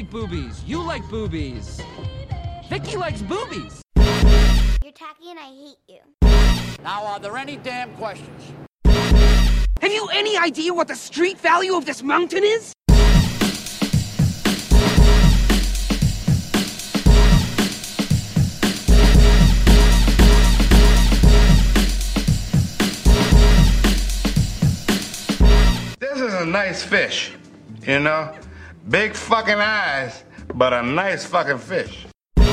like boobies. You like boobies. Vicky likes boobies. You're tacky and I hate you. Now, are there any damn questions? Have you any idea what the street value of this mountain is? This is a nice fish, you know? Big fucking eyes, but a nice fucking fish.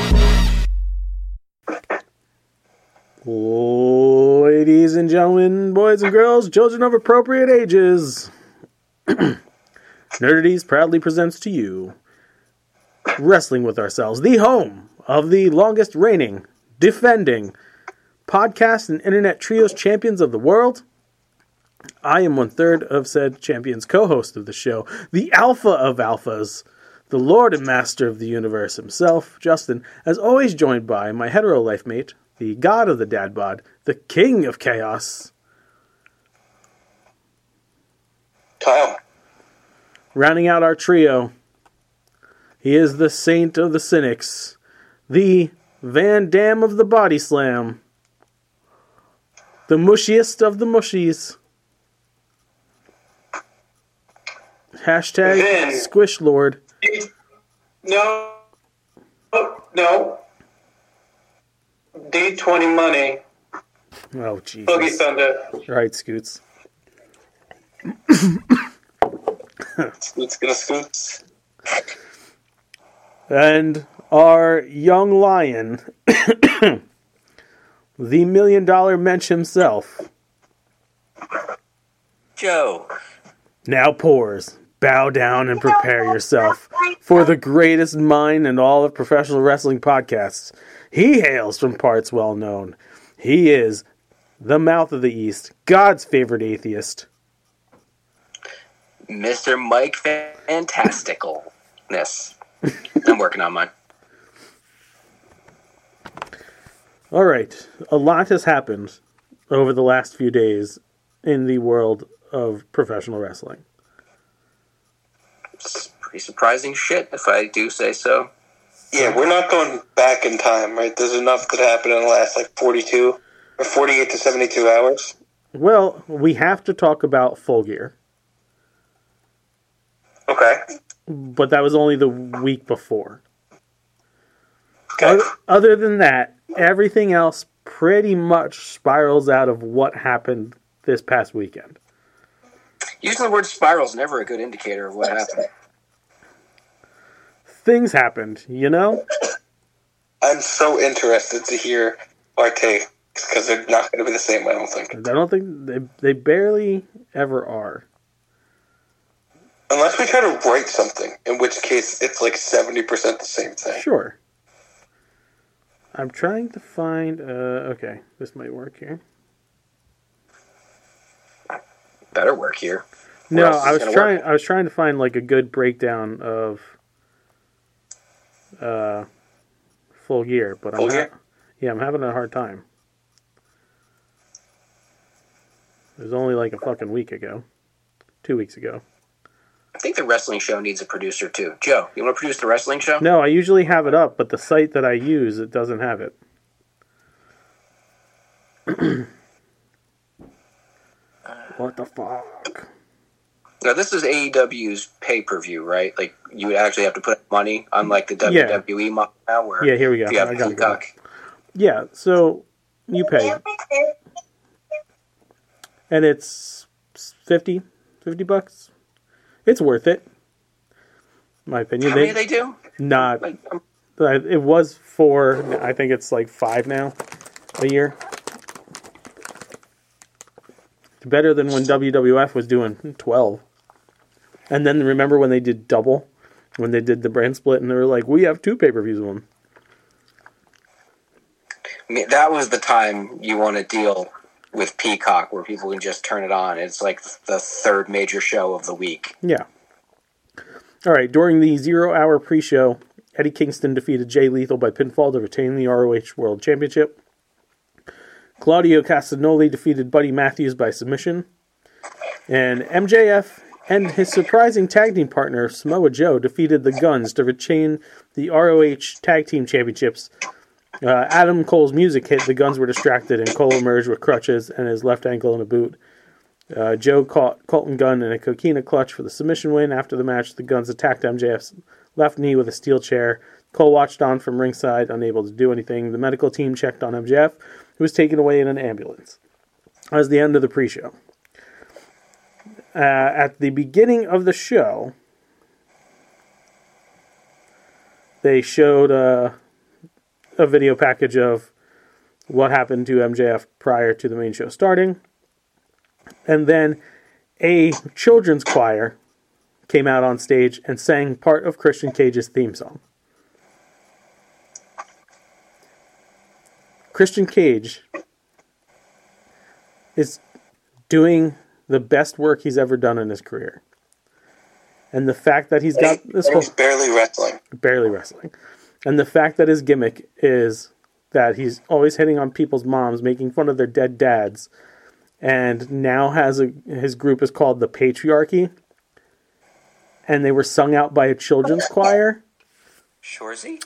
Ladies and gentlemen, boys and girls, children of appropriate ages, Nerdities proudly presents to you Wrestling with Ourselves, the home of the longest reigning, defending podcast and internet trios champions of the world. I am 1/3 of said champions, co-host of the show, the alpha of alphas, the lord and master of the universe himself, Justin, as always joined by my hetero life mate, the god of the dad bod, the king of chaos, Kyle. Rounding out our trio, he is the saint of the cynics, the Van Damme of the body slam, the mushiest of the mushies, hashtag Vin. Squish Lord. No. D20 money. Oh, Jesus. Boogie Thunder. Right, Scoots. Scoots gonna scoots. And our young lion, the $1 million mensch himself, Joe. now pours. Bow down and prepare yourself for the greatest mind in all of professional wrestling podcasts. He hails from parts well known. He is the mouth of the East, God's favorite atheist, Mr. Mike Fantasticalness. I'm working on mine. All right, a lot has happened over the last few days in the world of professional wrestling. It's pretty surprising shit, if I do say so. Yeah, we're not going back in time, right? There's enough that happened in the last, 42 or 48 to 72 hours. Well, we have to talk about Full Gear, Okay. but that was only the week before. Okay. Other than that, everything else pretty much spirals out of what happened this past weekend. Using the word spiral is never a good indicator of what happened. Things happened, you know? I'm so interested to hear our takes, because they're not going to be the same, I don't think. I don't think they barely ever are. Unless we try to write something, in which case it's 70% the same thing. Sure. I'm trying to find, okay, this might work here. Better work here. No, Where else is I it was gonna trying. work? I was trying to find a good breakdown of Full Gear, but Full Gear? I'm having a hard time. It was only a fucking week ago, 2 weeks ago. I think the wrestling show needs a producer, too. Joe, you want to produce the wrestling show? No, I usually have it up, but the site that I use, it doesn't have it. What the fuck? Now, this is AEW's pay-per-view, right? You would actually have to put money, unlike the WWE model now, where Yeah, here we go. if you have I got it. Peacock. Yeah, so you pay. And it's $50 bucks. It's worth it. In my opinion. How many they do? Not. It was 4. I think it's 5 now a year. It's better than when WWF was doing 12. And then remember when they did double? When they did the brand split and they were like, we have 2 pay-per-views of them. I mean, that was the time you want to deal with Peacock, where people can just turn it on. It's like the third major show of the week. Yeah. All right, during the 0-hour pre-show, Eddie Kingston defeated Jay Lethal by pinfall to retain the ROH World Championship. Claudio Castagnoli defeated Buddy Matthews by submission. And MJF and his surprising tag team partner, Samoa Joe, defeated the Guns to retain the ROH Tag Team Championships. Adam Cole's music hit, the Guns were distracted, and Cole emerged with crutches and his left ankle in a boot. Joe caught Colton Gunn in a coquina clutch for the submission win. After the match, the Guns attacked MJF's left knee with a steel chair. Cole watched on from ringside, unable to do anything. The medical team checked on MJF, who was taken away in an ambulance. That was the end of the pre-show. At the beginning of the show, they showed a video package of what happened to MJF prior to the main show starting. And then a children's choir came out on stage and sang part of Christian Cage's theme song. Christian Cage is doing the best work he's ever done in his career. And the fact that he's got this whole... He's barely wrestling. Barely wrestling. And the fact that his gimmick is that he's always hitting on people's moms, making fun of their dead dads, and now his group is called the Patriarchy, and they were sung out by a children's choir. Shorzy?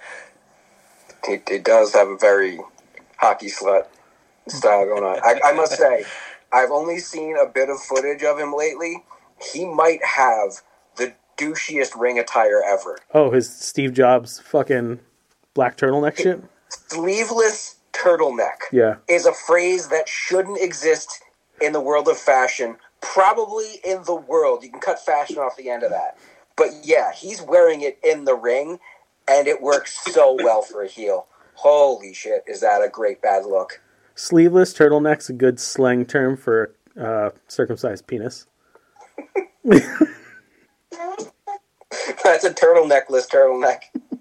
He does have a very hockey slut style going on. I must say, I've only seen a bit of footage of him lately. He might have the douchiest ring attire ever. Oh, his Steve Jobs fucking black turtleneck shit? Sleeveless turtleneck is a phrase that shouldn't exist in the world of fashion. Probably in the world. You can cut fashion off the end of that. But yeah, he's wearing it in the ring, and it works so well for a heel. Holy shit, is that a great bad look. Sleeveless turtleneck's a good slang term for circumcised penis. That's a turtleneckless turtleneck.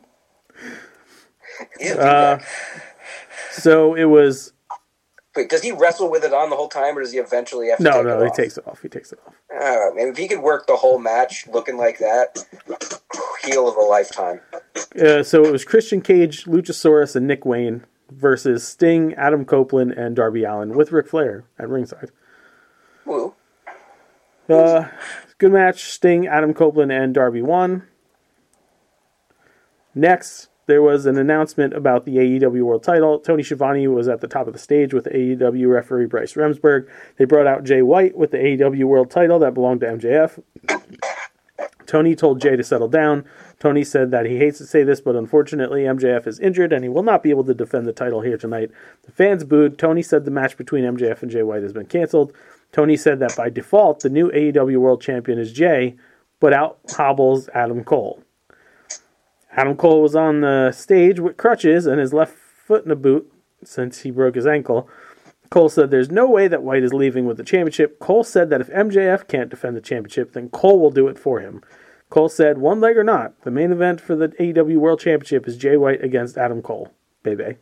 So it was... Wait, does he wrestle with it on the whole time, or does he eventually have to take it off? No, he takes it off. He takes it off. Maybe if he could work the whole match looking like that, heel of a lifetime. So it was Christian Cage, Luchasaurus, and Nick Wayne versus Sting, Adam Copeland, and Darby Allin with Ric Flair at ringside. Woo. Good match. Sting, Adam Copeland, and Darby won. Next, there was an announcement about the AEW World Title. Tony Schiavone was at the top of the stage with AEW referee Bryce Remsburg. They brought out Jay White with the AEW World Title that belonged to MJF. Tony told Jay to settle down. Tony said that he hates to say this, but unfortunately MJF is injured and he will not be able to defend the title here tonight. The fans booed. Tony said the match between MJF and Jay White has been canceled. Tony said that by default, the new AEW World Champion is Jay, but out hobbles Adam Cole. Adam Cole was on the stage with crutches and his left foot in a boot since he broke his ankle. Cole said there's no way that White is leaving with the championship. Cole said that if MJF can't defend the championship, then Cole will do it for him. Cole said, one leg or not, the main event for the AEW World Championship is Jay White against Adam Cole. Baby.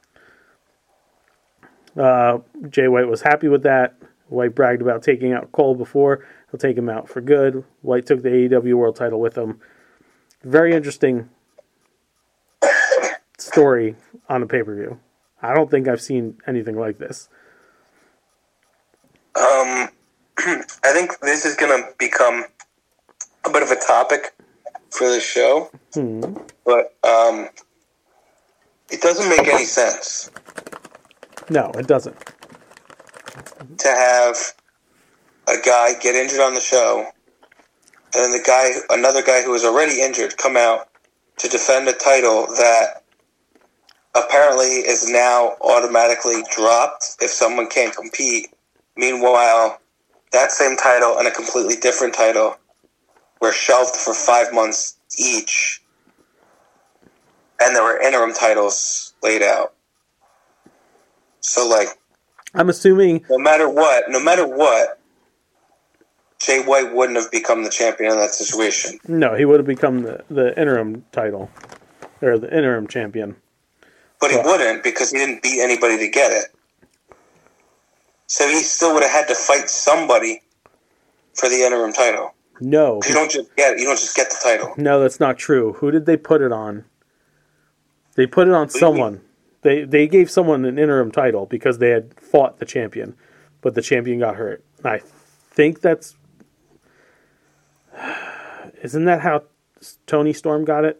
Jay White was happy with that. White bragged about taking out Cole before. He'll take him out for good. White took the AEW World Title with him. Very interesting story on a pay-per-view. I don't think I've seen anything like this. I think this is going to become a bit of a topic for the show, but it doesn't make any sense. No, it doesn't. To have a guy get injured on the show, and then another guy who was already injured, come out to defend a title that apparently is now automatically dropped if someone can't compete. Meanwhile, that same title and a completely different title were shelved for 5 months each, and there were interim titles laid out. So, I'm assuming no matter what, Jay White wouldn't have become the champion in that situation. No, he would have become the interim title, or the interim champion. But he wouldn't, because he didn't beat anybody to get it. So he still would have had to fight somebody for the interim title. No. You don't just get it. You don't just get the title. No, that's not true. Who did they put it on? They put it on someone. They gave someone an interim title because they had fought the champion, but the champion got hurt. I think that's... Isn't that how Toni Storm got it?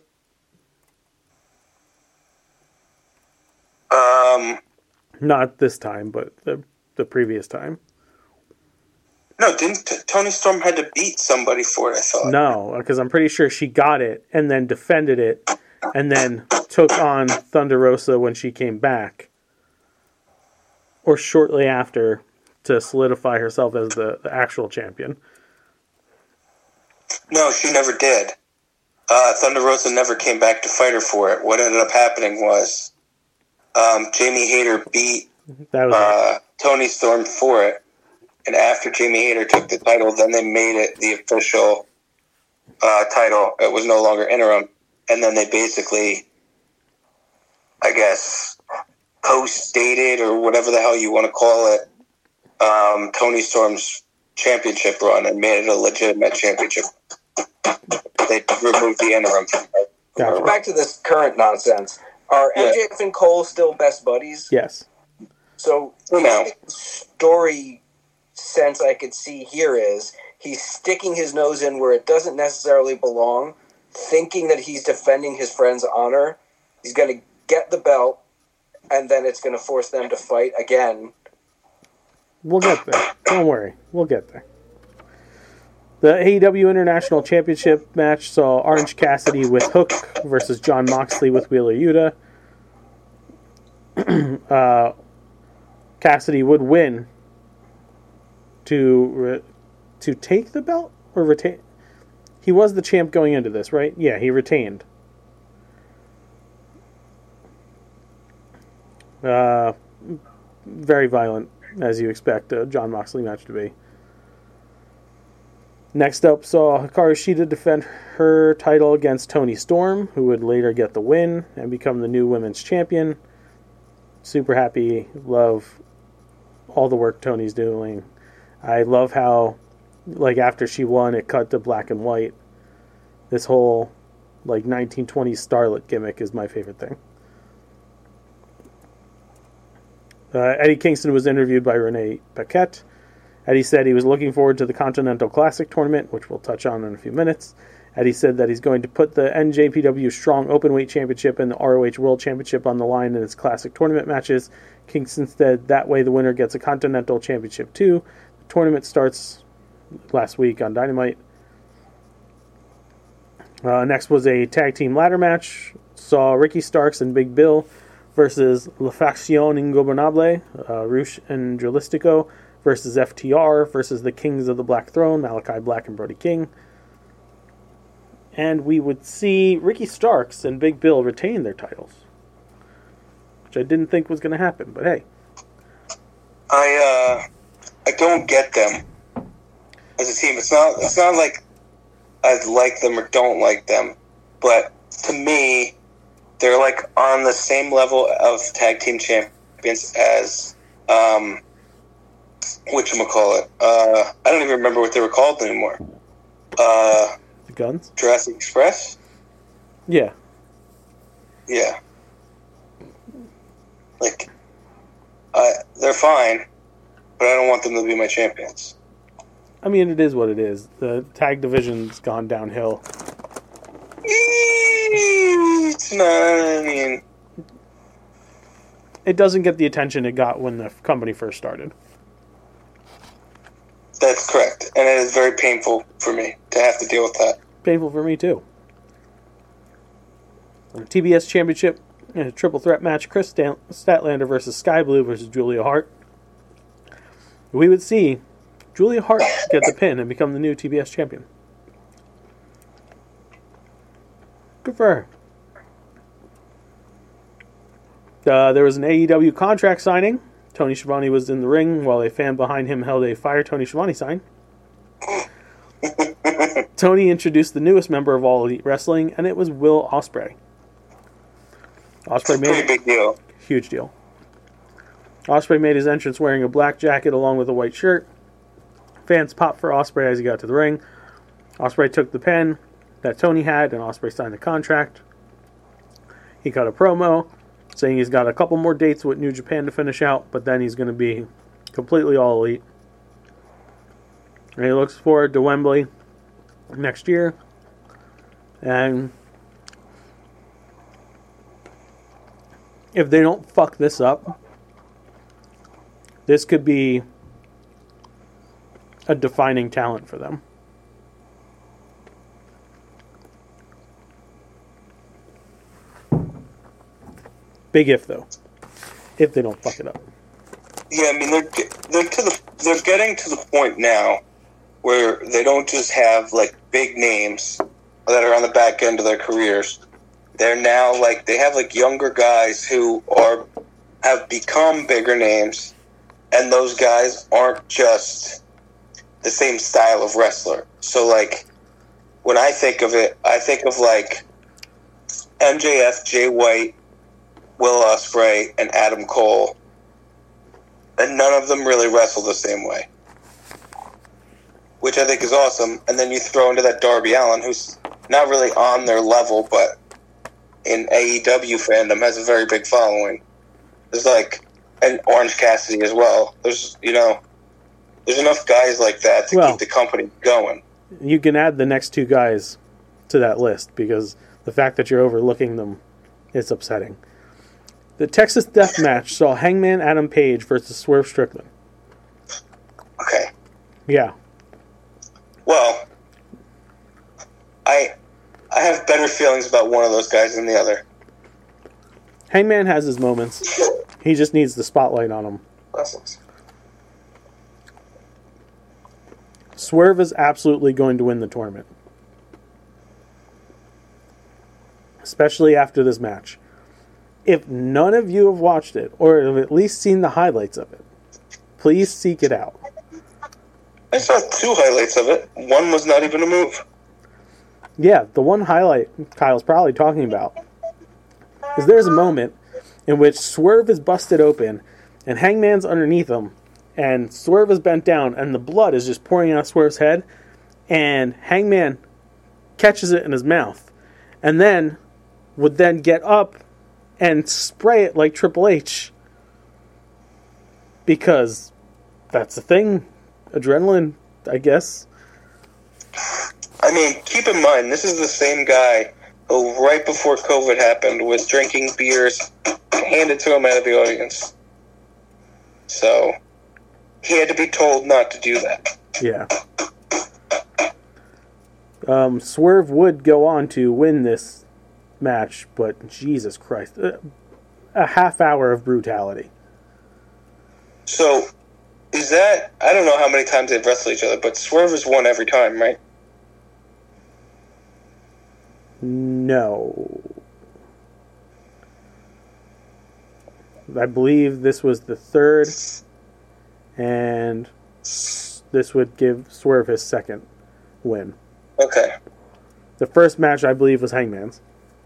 Not this time, but the previous time. No, didn't Toni Storm had to beat somebody for it, I thought. No, because I'm pretty sure she got it and then defended it and then took on Thunder Rosa when she came back. Or shortly after to solidify herself as the actual champion. No, she never did. Thunder Rosa never came back to fight her for it. What ended up happening was Jamie Hayter beat Toni Storm for it. And after Jamie Hayter took the title, then they made it the official title. It was no longer interim. And then they basically, I guess, post-dated or whatever the hell you want to call it, Toni Storm's championship run and made it a legitimate championship. They removed the interim. Gotcha. Back to this current nonsense. Are MJF and Cole still best buddies? Yes. So, the story sense I could see here is he's sticking his nose in where it doesn't necessarily belong, thinking that he's defending his friend's honor. He's going to get the belt, and then it's going to force them to fight again. We'll get there. Don't worry. We'll get there. The AEW International Championship match saw Orange Cassidy with Hook versus Jon Moxley with Wheeler Yuta. Cassidy would win to take the belt or retain. He was the champ going into this, right? Yeah, he retained. Very violent, as you expect a Jon Moxley match to be. Next up saw Hikaru Shida defend her title against Toni Storm, who would later get the win and become the new women's champion. Super happy, love all the work Toni's doing. I love how, like, after she won, it cut to black and white. This whole, like, 1920s starlet gimmick is my favorite thing. Eddie Kingston was interviewed by Renee Paquette. Eddie said he was looking forward to the Continental Classic tournament, which we'll touch on in a few minutes. Eddie said that he's going to put the NJPW Strong Openweight Championship and the ROH World Championship on the line in its classic tournament matches. Kingston said that way the winner gets a Continental Championship too. The tournament starts last week on Dynamite. Next was a tag team ladder match. Saw Ricky Starks and Big Bill versus La Facción Ingobernable, Rush and Jalistico, versus FTR, versus the Kings of the Black Throne, Malachi Black and Brody King. And we would see Ricky Starks and Big Bill retain their titles, which I didn't think was going to happen, but hey. I don't get them as a team. It's not like I like them or don't like them, but to me, they're like on the same level of tag team champions as whatchamacallit. I don't even remember what they were called anymore. The Guns? Jurassic Express? Yeah. Yeah. Like, they're fine, but I don't want them to be my champions. I mean, it is what it is. The tag division's gone downhill. It's not, I mean... It doesn't get the attention it got when the company first started. That's correct. And it is very painful for me to have to deal with that. Painful for me, too. TBS Championship, a triple threat match, Chris Statlander versus Sky Blue versus Julia Hart. We would see Julia Hart get the pin and become the new TBS champion. Good for her. There was an AEW contract signing. Tony Schiavone was in the ring while a fan behind him held a Fire Tony Schiavone sign. Tony introduced the newest member of All Elite Wrestling, and it was Will Ospreay. Ospreay made big deal. Huge deal. Ospreay made his entrance wearing a black jacket along with a white shirt. Fans popped for Ospreay as he got to the ring. Ospreay took the pen that Tony had, and Ospreay signed the contract. He cut a promo saying he's got a couple more dates with New Japan to finish out, but then he's going to be completely All Elite. And he looks forward to Wembley next year. And if they don't fuck this up, this could be a defining talent for them. Big if, though. If they don't fuck it up. Yeah, I mean, they're getting to the point now where they don't just have, like, big names that are on the back end of their careers. They're now, like, they have, like, younger guys who have become bigger names, and those guys aren't just the same style of wrestler. So, like, when I think of it, I think of, like, MJF, Jay White, Will Ospreay, and Adam Cole. And none of them really wrestle the same way. Which I think is awesome. And then you throw into that Darby Allin, who's not really on their level, but in AEW fandom has a very big following. There's like, and Orange Cassidy as well. There's enough guys like that to keep the company going. You can add the next two guys to that list, because the fact that you're overlooking them is upsetting. The Texas Death Match saw Hangman Adam Page versus Swerve Strickland. Okay. Yeah. Well, I have better feelings about one of those guys than the other. Hangman has his moments. He just needs the spotlight on him. Blessings. Swerve is absolutely going to win the tournament. Especially after this match. If none of you have watched it, or have at least seen the highlights of it, please seek it out. I saw 2 highlights of it. One was not even a move. Yeah, the one highlight Kyle's probably talking about is there's a moment in which Swerve is busted open, and Hangman's underneath him, and Swerve is bent down, and the blood is just pouring out of Swerve's head, and Hangman catches it in his mouth, and then would then get up and spray it like Triple H. Because that's the thing. Adrenaline, I guess. I mean, keep in mind, this is the same guy who, right before COVID happened, was drinking beers handed to him out of the audience. So, he had to be told not to do that. Yeah. Swerve would go on to win this match, but Jesus Christ, a half hour of brutality. So, is that, I don't know how many times they've wrestled each other, but Swerve has won every time, right? No. I believe this was the third, and this would give Swerve his second win. Okay. The first match, I believe, was Hangman's.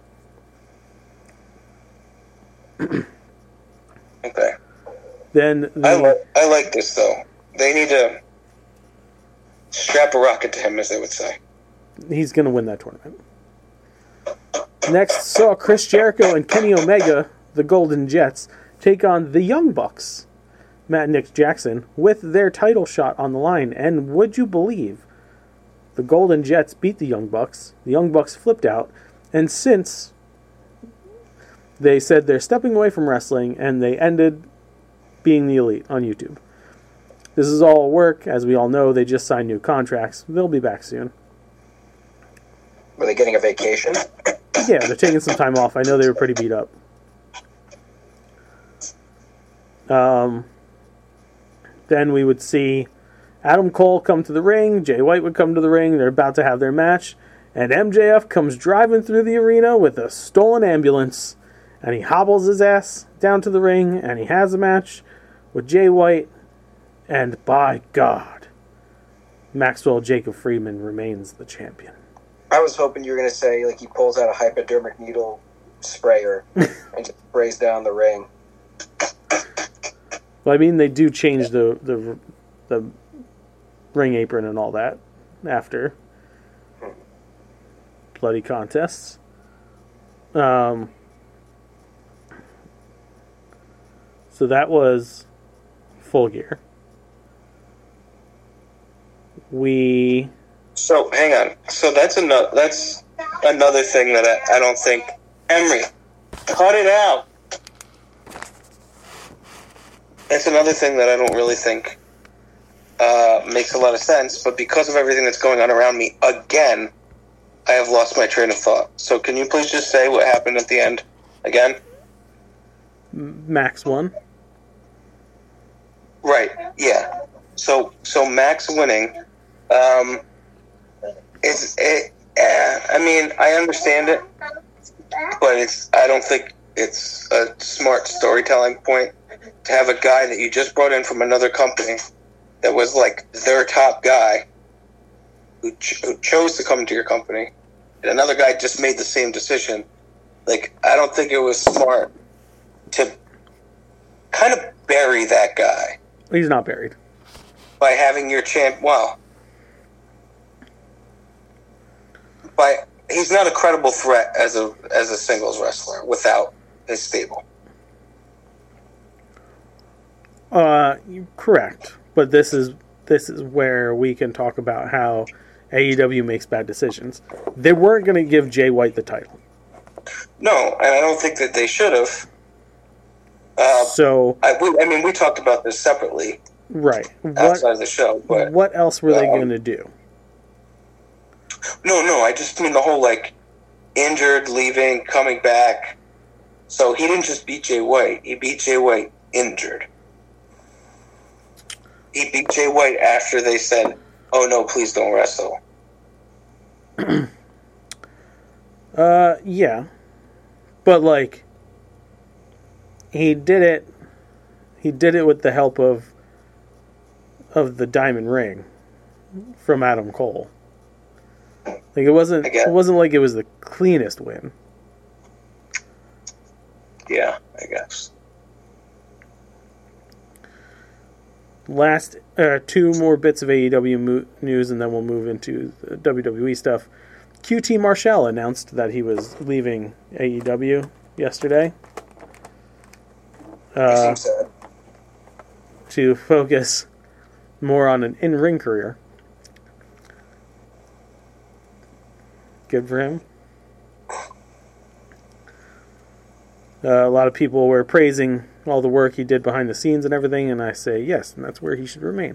Okay. Then I like this, though. They need to strap a rocket to him, as they would say. He's going to win that tournament. Next, saw Chris Jericho and Kenny Omega, the Golden Jets, take on the Young Bucks, Matt and Nick Jackson, with their title shot on the line. And would you believe, the Golden Jets beat the Young Bucks flipped out, and since they said they're stepping away from wrestling, and they ended being the Elite on YouTube. This is all work. As we all know, they just signed new contracts. They'll be back soon. Were they getting a vacation? Yeah, they're taking some time off. I know they were pretty beat up. Then we would see Adam Cole come to the ring. Jay White would come to the ring. They're about to have their match. And MJF comes driving through the arena with a stolen ambulance. And he hobbles his ass down to the ring. And he has a match with Jay White. And by God, Maxwell Jacob Friedman remains the champion. I was hoping you were going to say, like, he pulls out a hypodermic needle sprayer and just sprays down the ring. Well, I mean, they do change the ring apron and all that after bloody contests. So that was Full Gear. So hang on. So that's another thing that I don't think... Emery, cut it out. That's another thing that I don't really think makes a lot of sense, but because of everything that's going on around me, again, I have lost my train of thought. So can you please just say what happened at the end again? Max won. Right, yeah. So Max winning, I mean, I understand it, but I don't think it's a smart storytelling point to have a guy that you just brought in from another company that was like their top guy who chose to come to your company, and another guy just made the same decision. Like, I don't think it was smart to kind of bury that guy. He's not buried. By having your champ, he's not a credible threat as a singles wrestler without his stable. Correct. But this is where we can talk about how AEW makes bad decisions. They weren't going to give Jay White the title. No, and I don't think that they should have. I mean, we talked about this separately. Right. Outside of the show. But what else were they going to do? No, I just mean the whole, like, injured, leaving, coming back. So he didn't just beat Jay White. He beat Jay White injured. He beat Jay White after they said, "Oh no, please don't wrestle." Yeah. But, like, he did it with the help of the Diamond Ring from Adam Cole. Like, it wasn't like it was the cleanest win. Yeah, I guess. Last two more bits of AEW news, and then we'll move into the WWE stuff. QT Marshall announced that he was leaving AEW yesterday. Seems sad. To focus more on an in-ring career. Good for him. A lot of people were praising all the work he did behind the scenes and everything, and I say yes, and that's where he should remain.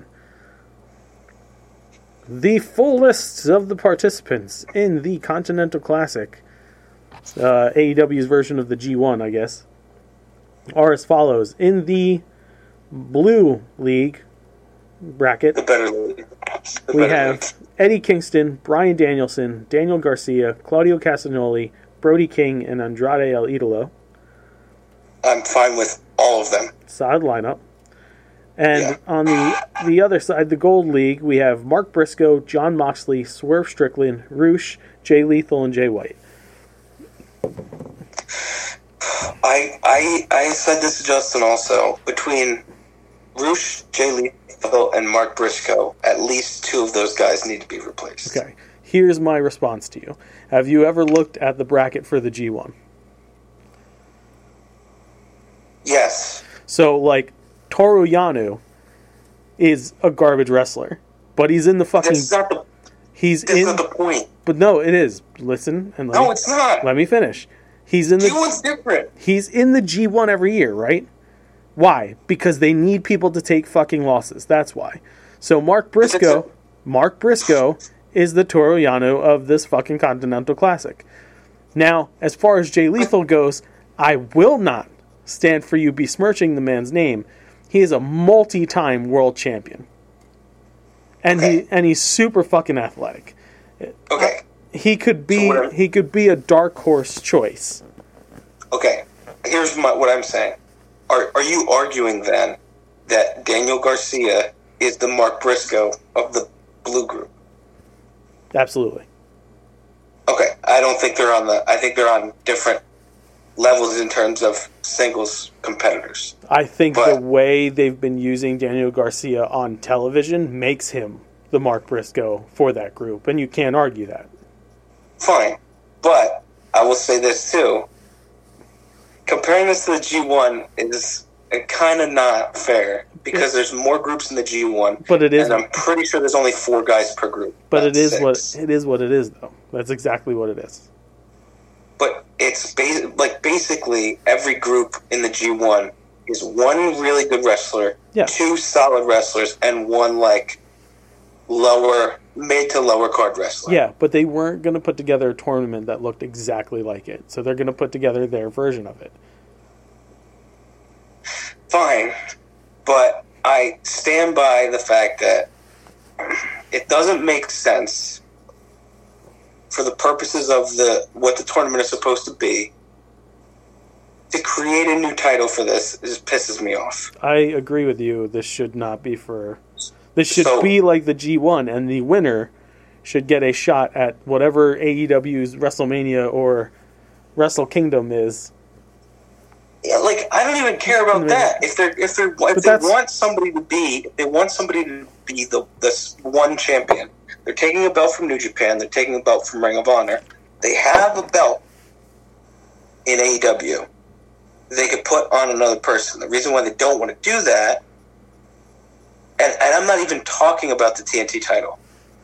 The full lists of the participants in the Continental Classic, AEW's version of the G1, I guess, are as follows. In the Blue League bracket, the better league. We have Eddie Kingston, Bryan Danielson, Daniel Garcia, Claudio Castagnoli, Brody King, and Andrade El Idolo. I'm fine with all of them. Solid lineup. And on the other side, the Gold League, we have Mark Briscoe, Jon Moxley, Swerve Strickland, Roosh, Jay Lethal, and Jay White. I said this to Justin also. Between Roosh, Jay Lethal, and Mark Briscoe, at least two of those guys need to be replaced. Okay. Here's my response to you. Have you ever looked at the bracket for the G1? Yes. So, like, Toru Yano is a garbage wrestler, but he's in the fucking... That's not the point. But no, it is. Listen and no, it's not. Let me finish. He's in the G1's different. He's in the G1 every year, right? Why? Because they need people to take fucking losses. That's why. So Mark Briscoe is the Toru Yano of this fucking Continental Classic. Now, as far as Jay Lethal goes, I will not stand for you besmirching the man's name. He is a multi-time world champion. And he's super fucking athletic. Okay. He could be a dark horse choice. Okay. Here's what I'm saying. Are you arguing then that Daniel Garcia is the Mark Briscoe of the Blue Group? Absolutely. Okay. I don't think they're on I think they're on different levels in terms of singles competitors. I think the way they've been using Daniel Garcia on television makes him the Mark Briscoe for that group, and you can't argue that. Fine. But I will say this too. Comparing this to the G1 is and kind of not fair because there's more groups in the G1. But it is, and I'm pretty sure there's only 4 guys per group. But it is what it is, though. That's exactly what it is. But it's basically every group in the G1 is 1 really good wrestler, 2 solid wrestlers, and 1 mid to lower card wrestler. Yeah, but they weren't going to put together a tournament that looked exactly like it. So they're going to put together their version of it. Fine, but I stand by the fact that it doesn't make sense for the purposes of what the tournament is supposed to be to create a new title for this. It just pisses me off. I agree with you. This should not be for... This should be like the G1, and the winner should get a shot at whatever AEW's WrestleMania or Wrestle Kingdom is. Yeah, I don't even care about that. If they want somebody to be the one champion, they're taking a belt from New Japan. They're taking a belt from Ring of Honor. They have a belt in AEW. They could put on another person. The reason why they don't want to do that. And I'm not even talking about the TNT title.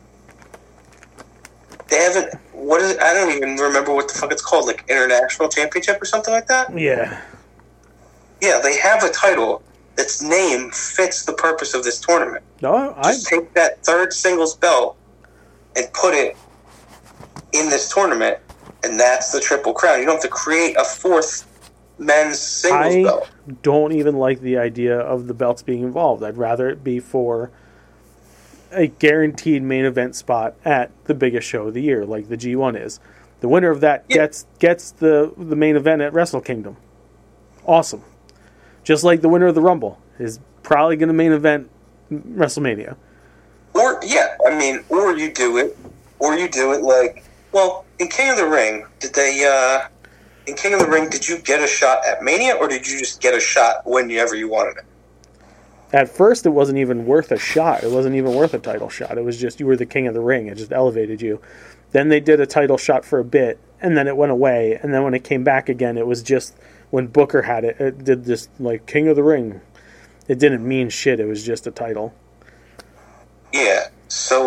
They haven't... What is it? I don't even remember what the fuck it's called. International Championship or something like that? Yeah. Yeah, they have a title that's name fits the purpose of this tournament. No, Just take that 3rd singles belt and put it in this tournament, and that's the Triple Crown. You don't have to create a 4th men's singles belt. I don't even like the idea of the belts being involved. I'd rather it be for a guaranteed main event spot at the biggest show of the year, like the G1 is. The winner of that gets the main event at Wrestle Kingdom. Awesome. Just like the winner of the Rumble is probably going to main event WrestleMania. Or you do it like, well, in King of the Ring, in King of the Ring, did you get a shot at Mania, or did you just get a shot whenever you wanted it? At first, it wasn't even worth a shot. It wasn't even worth a title shot. It was just you were the King of the Ring. It just elevated you. Then they did a title shot for a bit, and then it went away. And then when it came back again, it was just when Booker had it. It did this King of the Ring. It didn't mean shit. It was just a title. Yeah. So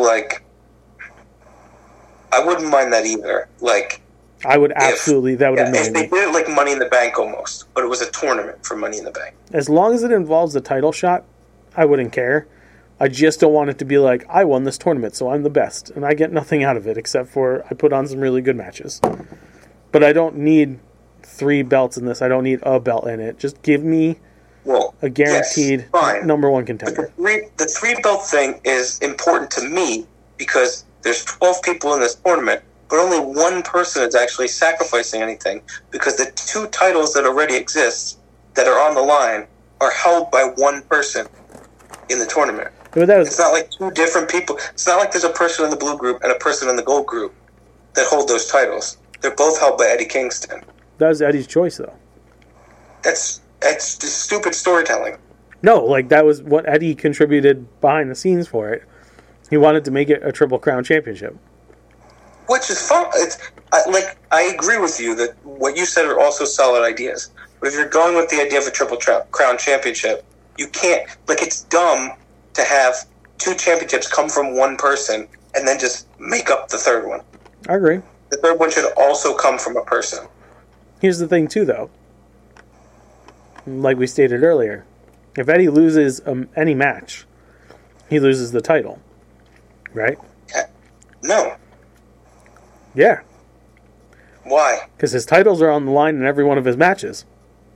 I wouldn't mind that either. I would absolutely. That would annoy me. If they did it like Money in the Bank almost, but it was a tournament for Money in the Bank. As long as it involves the title shot, I wouldn't care. I just don't want it to be like, I won this tournament, so I'm the best. And I get nothing out of it except for I put on some really good matches. But I don't need 3 belts in this. I don't need a belt in it. Just give me a guaranteed number 1 contender. The 3 belt thing is important to me because there's 12 people in this tournament, but only 1 person is actually sacrificing anything because the 2 titles that already exist that are on the line are held by 1 person in the tournament. It's not like 2 different people. It's not like there's a person in the blue group and a person in the gold group that hold those titles. They're both held by Eddie Kingston. That was Eddie's choice, though. That's just stupid storytelling. No, that was what Eddie contributed behind the scenes for it. He wanted to make it a Triple Crown championship. Which is fun. I agree with you that what you said are also solid ideas. But if you're going with the idea of a Triple Crown championship, you can't. It's dumb to have 2 championships come from 1 person and then just make up the 3rd one. I agree. The 3rd one should also come from a person. Here's the thing, too, though. Like we stated earlier, if Eddie loses any match, he loses the title. Right? No. Yeah. Why? Because his titles are on the line in every one of his matches.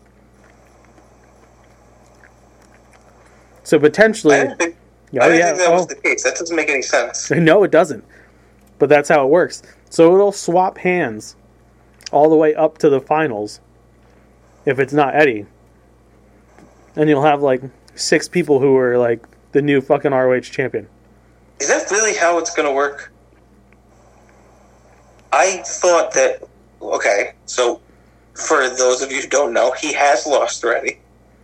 So potentially... I didn't think that was the case. That doesn't make any sense. No, it doesn't. But that's how it works. So it'll swap hands all the way up to the finals if it's not Eddie. And you'll have 6 people who are the new fucking ROH champion. Is that really how it's going to work? I thought that... Okay, so for those of you who don't know, he has lost already.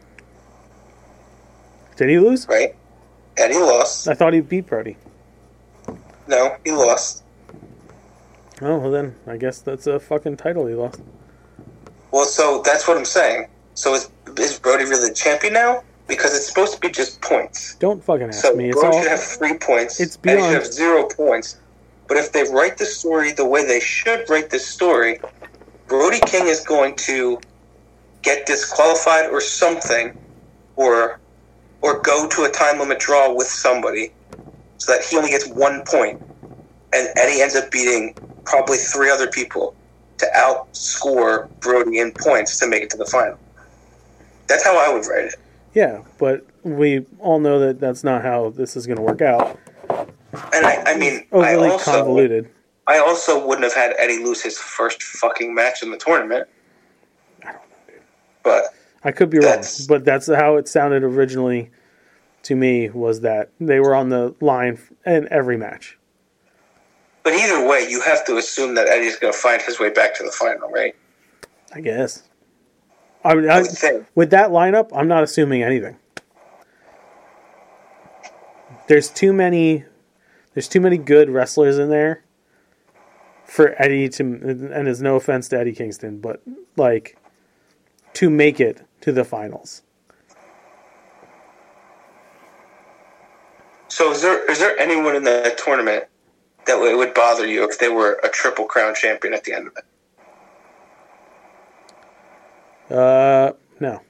Did he lose? Right. Eddie lost. I thought he beat Brody. No, he lost. Oh, well then, I guess that's a fucking title he lost. Well, so that's what I'm saying. So is Brody really the champion now? Because it's supposed to be just points. Don't fucking ask me. So Brody should have 3 points. It's beyond. And he should have 0 points. But if they write the story the way they should write this story, Brody King is going to get disqualified or something, or go to a time limit draw with somebody, so that he only gets 1 point, and Eddie ends up beating probably 3 other people to outscore Brody in points to make it to the final. That's how I would write it. Yeah, but we all know that that's not how this is going to work out. And I mean, overly convoluted. I also wouldn't have had Eddie lose his first fucking match in the tournament. I don't know, dude. But I could be wrong, but that's how it sounded originally to me, was that they were on the line in every match. But either way, you have to assume that Eddie's going to find his way back to the final, right? I guess. I would think. With that lineup, I'm not assuming anything. There's too many good wrestlers in there for Eddie to, and there's no offense to Eddie Kingston, but like, to make it to the finals. So is there anyone in the tournament that it would bother you if they were a Triple Crown champion at the end of it? No.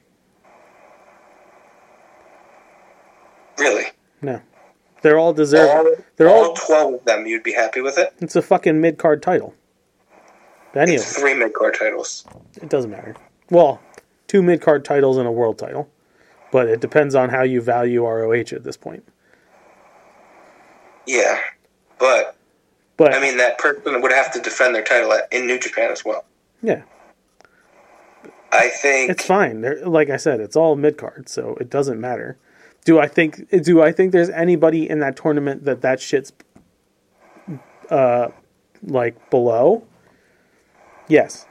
Really? No. They're all deserving. All 12 of them, you'd be happy with it? It's a fucking mid-card title. It's 3 mid-card titles. It doesn't matter. Well, 2 mid-card titles and a world title. But it depends on how you value ROH at this point. Yeah. But I mean, that person would have to defend their title in New Japan as well. Yeah. I think it's fine. Like I said, it's all mid-card, so it doesn't matter. Do I think there's anybody in that tournament that shit's like below? Yes.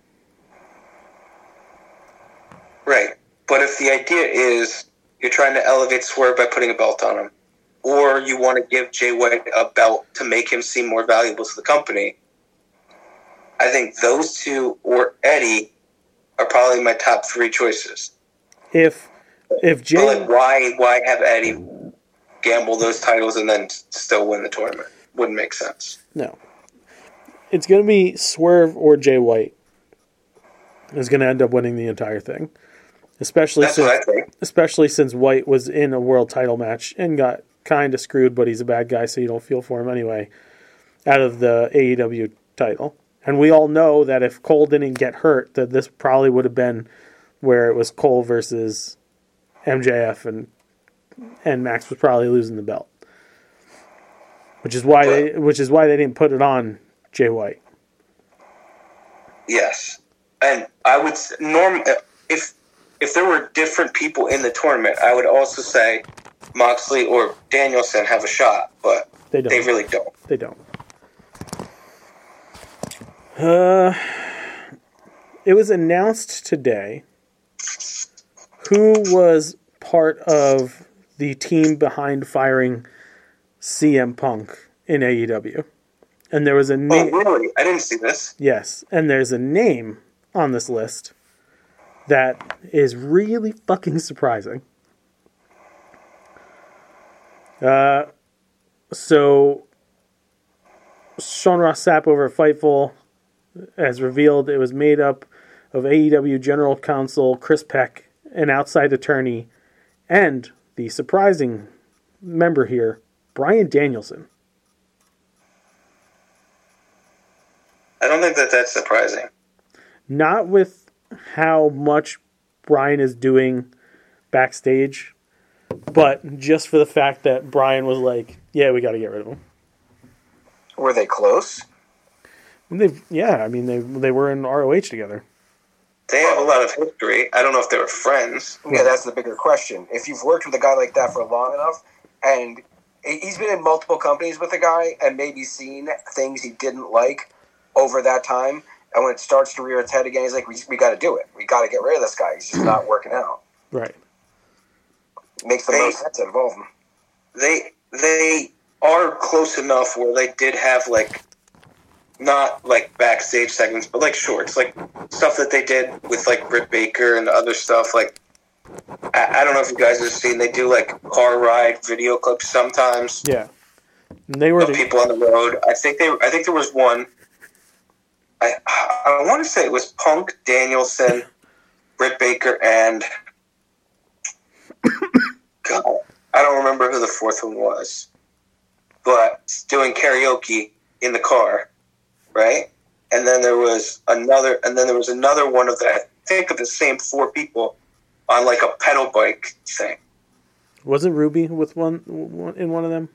Right. But if the idea is you're trying to elevate Swerve by putting a belt on him, or you want to give Jay White a belt to make him seem more valuable to the company, I think those two or Eddie are probably my top 3 choices. If Jay, like, why have Eddie gamble those titles and then still win the tournament? Wouldn't make sense. No. It's going to be Swerve or Jay White is going to end up winning the entire thing. Especially since White was in a world title match and got kind of screwed, but he's a bad guy, so you don't feel for him anyway, out of the AEW title. And we all know that if Cole didn't get hurt, that this probably would have been where it was Cole versus MJF, and Max was probably losing the belt. Which is why they didn't put it on Jay White. Yes. And I would if there were different people in the tournament, I would also say Moxley or Danielson have a shot, but they really don't. They don't. It was announced today who was part of the team behind firing CM Punk in AEW. And there was a name. Oh, really? I didn't see this. Yes. And there's a name on this list that is really fucking surprising. So Sean Ross Sapp over at Fightful has revealed it was made up of AEW General Counsel Chris Peck, an outside attorney, and the surprising member here, Bryan Danielson. I don't think that's surprising. Not with how much Bryan is doing backstage, but just for the fact that Bryan was like, yeah, we got to get rid of him. Were they close? They were in ROH together. They have a lot of history. I don't know if they were friends. Yeah, that's the bigger question. If you've worked with a guy like that for long enough, and he's been in multiple companies with a guy and maybe seen things he didn't like over that time, and when it starts to rear its head again, he's like, we got to do it. We got to get rid of this guy. He's just not working out. Right. Makes the most sense out of all of them. They are close enough where they did have, like, not like backstage segments, but like shorts, like stuff that they did with like Britt Baker and other stuff. Like, I don't know if you guys have seen, they do like car ride video clips sometimes. Yeah, they were people on the road. I think there was one. I want to say it was Punk, Danielson, Britt Baker, and God, I don't remember who the fourth one was, but doing karaoke in the car, right? And then there was another one of I think of the same four people on like a pedal bike thing. Wasn't Ruby with one in one of them?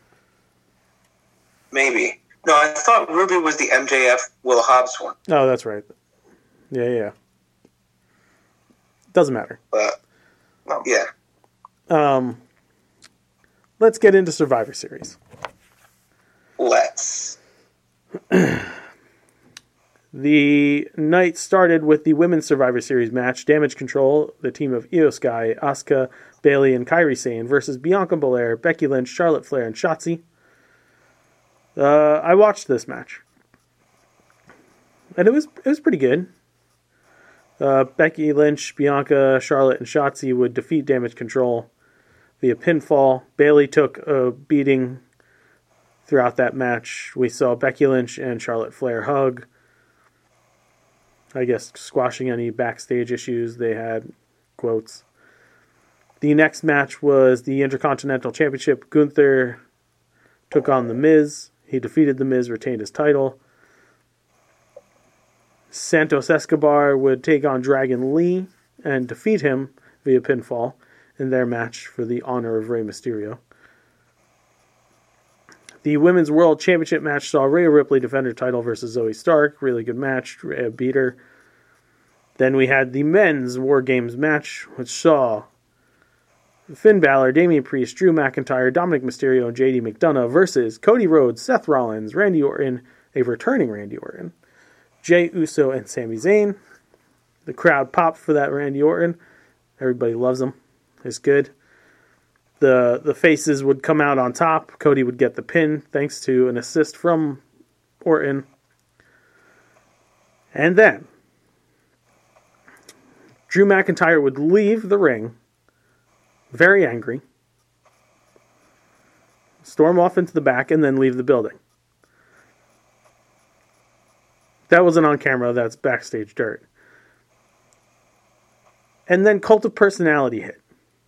Maybe. No, I thought Ruby was the MJF Will Hobbs one. Oh, that's right. Yeah. Doesn't matter. But, yeah. Let's get into Survivor Series. Let's. The night started with the Women's Survivor Series match. Damage Control, the team of Io Sky, Asuka, Bayley, and Kairi Sane versus Bianca Belair, Becky Lynch, Charlotte Flair, and Shotzi. I watched this match, and it was pretty good. Becky Lynch, Bianca, Charlotte, and Shotzi would defeat Damage Control via pinfall. Bayley took a beating throughout that match. We saw Becky Lynch and Charlotte Flair hug, I guess squashing any backstage issues they had, quotes. The next match was the Intercontinental Championship. Gunther took on The Miz. He defeated The Miz, retained his title. Santos Escobar would take on Dragon Lee and defeat him via pinfall in their match for the honor of Rey Mysterio. The Women's World Championship match saw Rhea Ripley defend her title versus Zoe Stark. Really good match. Rhea beat her. Then we had the Men's War Games match, which saw Finn Balor, Damian Priest, Drew McIntyre, Dominic Mysterio, and JD McDonough versus Cody Rhodes, Seth Rollins, Randy Orton, a returning Randy Orton, Jey Uso, and Sami Zayn. The crowd popped for that Randy Orton. Everybody loves him. It's good. The faces would come out on top. Cody would get the pin thanks to an assist from Orton. And then Drew McIntyre would leave the ring very angry, storm off into the back, and then leave the building. That wasn't on camera. That's backstage dirt. And then Cult of Personality hit.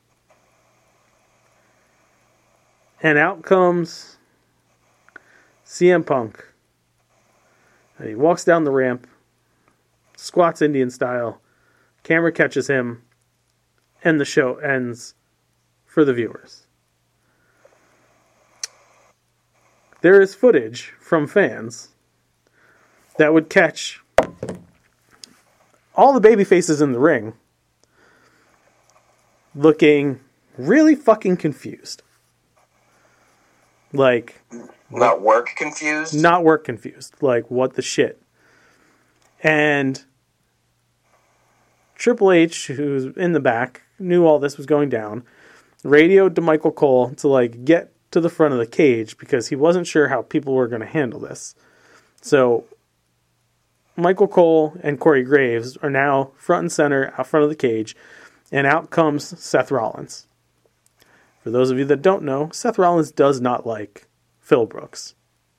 And out comes CM Punk. And he walks down the ramp, squats Indian style, camera catches him, and the show ends for the viewers. There is footage from fans that would catch all the baby faces in the ring looking really fucking confused. Like, not work confused? Not work confused. Like, what the shit? And Triple H, who's in the back, knew all this was going down, radioed to Michael Cole to, like, get to the front of the cage because he wasn't sure how people were going to handle this. So Michael Cole and Corey Graves are now front and center out front of the cage, and out comes Seth Rollins. For those of you that don't know, Seth Rollins does not like Phil Brooks.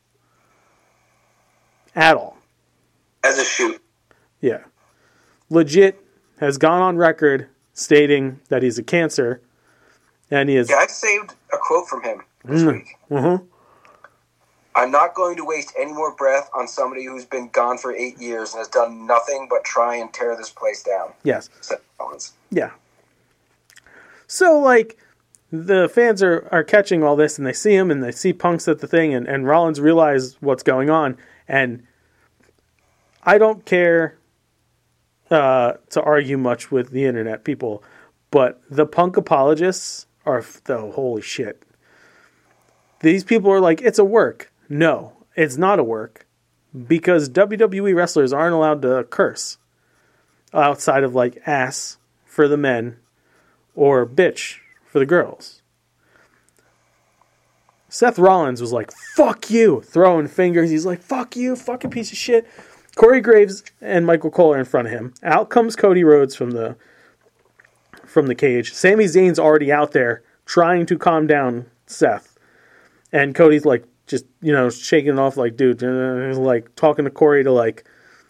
At all. As a shoot. Yeah. Legit has gone on record stating that he's a cancer, and he is... Yeah, I saved a quote from him this week. Mm-hmm. I'm not going to waste any more breath on somebody who's been gone for 8 years and has done nothing but try and tear this place down. Yes. Seth Rollins. Yeah. So, like, the fans are catching all this, and they see him, and they see Punk's at the thing, and Rollins realizes what's going on, and I don't care to argue much with the internet people, but the Punk apologists are holy shit. These people are like, it's a work. No, it's not a work, because WWE wrestlers aren't allowed to curse outside of, like, ass for the men or bitch for the girls. Seth Rollins was like, fuck you, throwing fingers. He's like, fuck you, fucking piece of shit. Corey Graves and Michael Cole are in front of him. Out comes Cody Rhodes from the cage. Sami Zayn's already out there trying to calm down Seth. And Cody's like, just, shaking it off like, dude, like talking to Corey to like,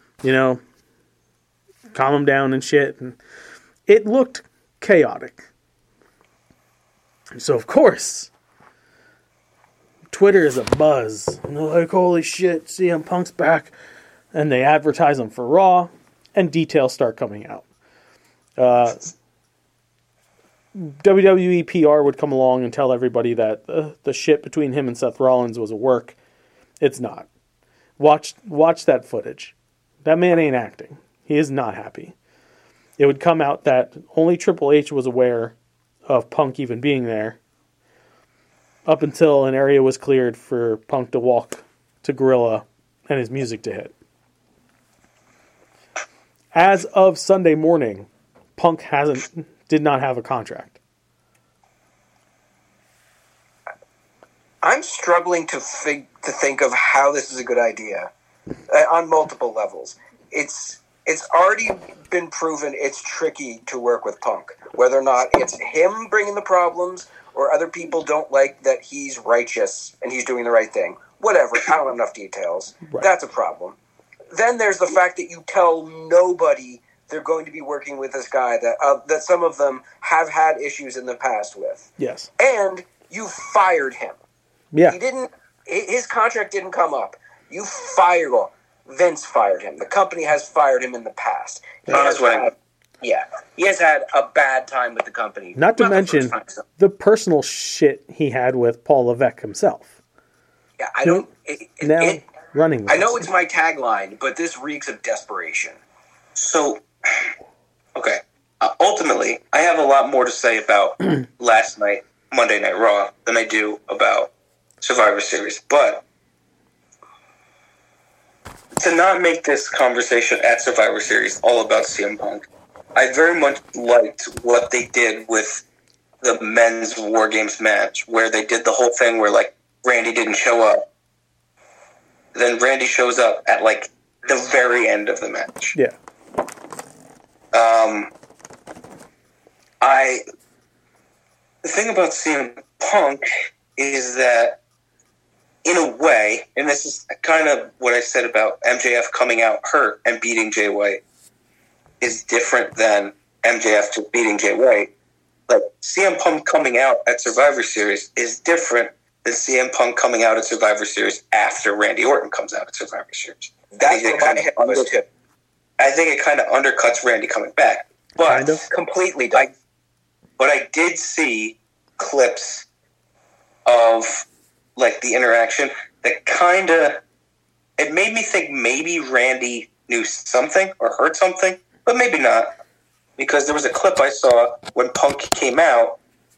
calm him down and shit. And it looked chaotic. So, of course, Twitter is a buzz. And they're like, holy shit, CM Punk's back. And they advertise him for Raw, and details start coming out. WWE PR would come along and tell everybody that the shit between him and Seth Rollins was a work. It's not. Watch that footage. That man ain't acting. He is not happy. It would come out that only Triple H was aware of Punk even being there up until an area was cleared for Punk to walk to Gorilla and his music to hit. As of Sunday morning, Punk did not have a contract. I'm struggling to think of how this is a good idea on multiple levels. It's already been proven it's tricky to work with Punk. Whether or not it's him bringing the problems or other people don't like that he's righteous and he's doing the right thing. Whatever, I don't have enough details. Right. That's a problem. Then there's the fact that you tell nobody they're going to be working with this guy that some of them have had issues in the past with. Yes. And you fired him. Yeah. His contract didn't come up. Vince fired him. The company has fired him in the past. He has had a bad time with the company. Not to mention the personal shit he had with Paul Levesque himself. Yeah, I don't... running. I know it's my tagline, but this reeks of desperation. So, okay. Ultimately, I have a lot more to say about last night, Monday Night Raw, than I do about Survivor Series. But to not make this conversation at Survivor Series all about CM Punk, I very much liked what they did with the men's War Games match, where they did the whole thing where, like, Randy didn't show up. Then Randy shows up at, like, the very end of the match. Yeah. The thing about CM Punk is that, in a way, and this is kind of what I said about MJF coming out hurt and beating Jay White, is different than MJF just beating Jay White. Like, CM Punk coming out at Survivor Series is different than CM Punk coming out at Survivor Series after Randy Orton comes out at Survivor Series. That's what my hit was too. I think it kind of undercuts Randy coming back. But kind of. Completely does. But I did see clips of, like, the interaction that kind of... It made me think maybe Randy knew something or heard something, but maybe not. Because there was a clip I saw when Punk came out.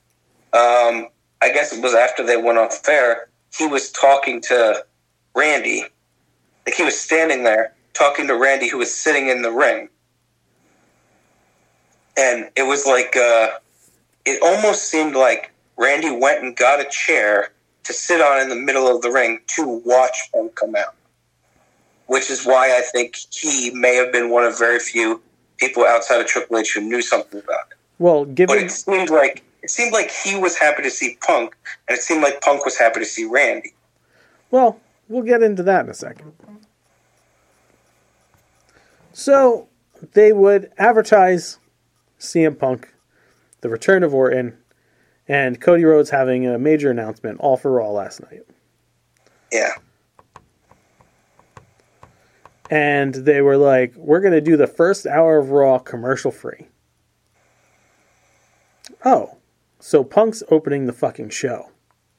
I guess it was after they went off air. He was talking to Randy. Like, he was standing there talking to Randy, who was sitting in the ring. And it was like, it almost seemed like Randy went and got a chair to sit on in the middle of the ring to watch Punk come out. Which is why I think he may have been one of very few people outside of Triple H who knew something about it. Well, but it seemed like he was happy to see Punk, and it seemed like Punk was happy to see Randy. Well, we'll get into that in a second. So, they would advertise CM Punk, the return of Orton, and Cody Rhodes having a major announcement, all for Raw last night. Yeah. And they were like, we're going to do the first hour of Raw commercial free. Oh, so Punk's opening the fucking show.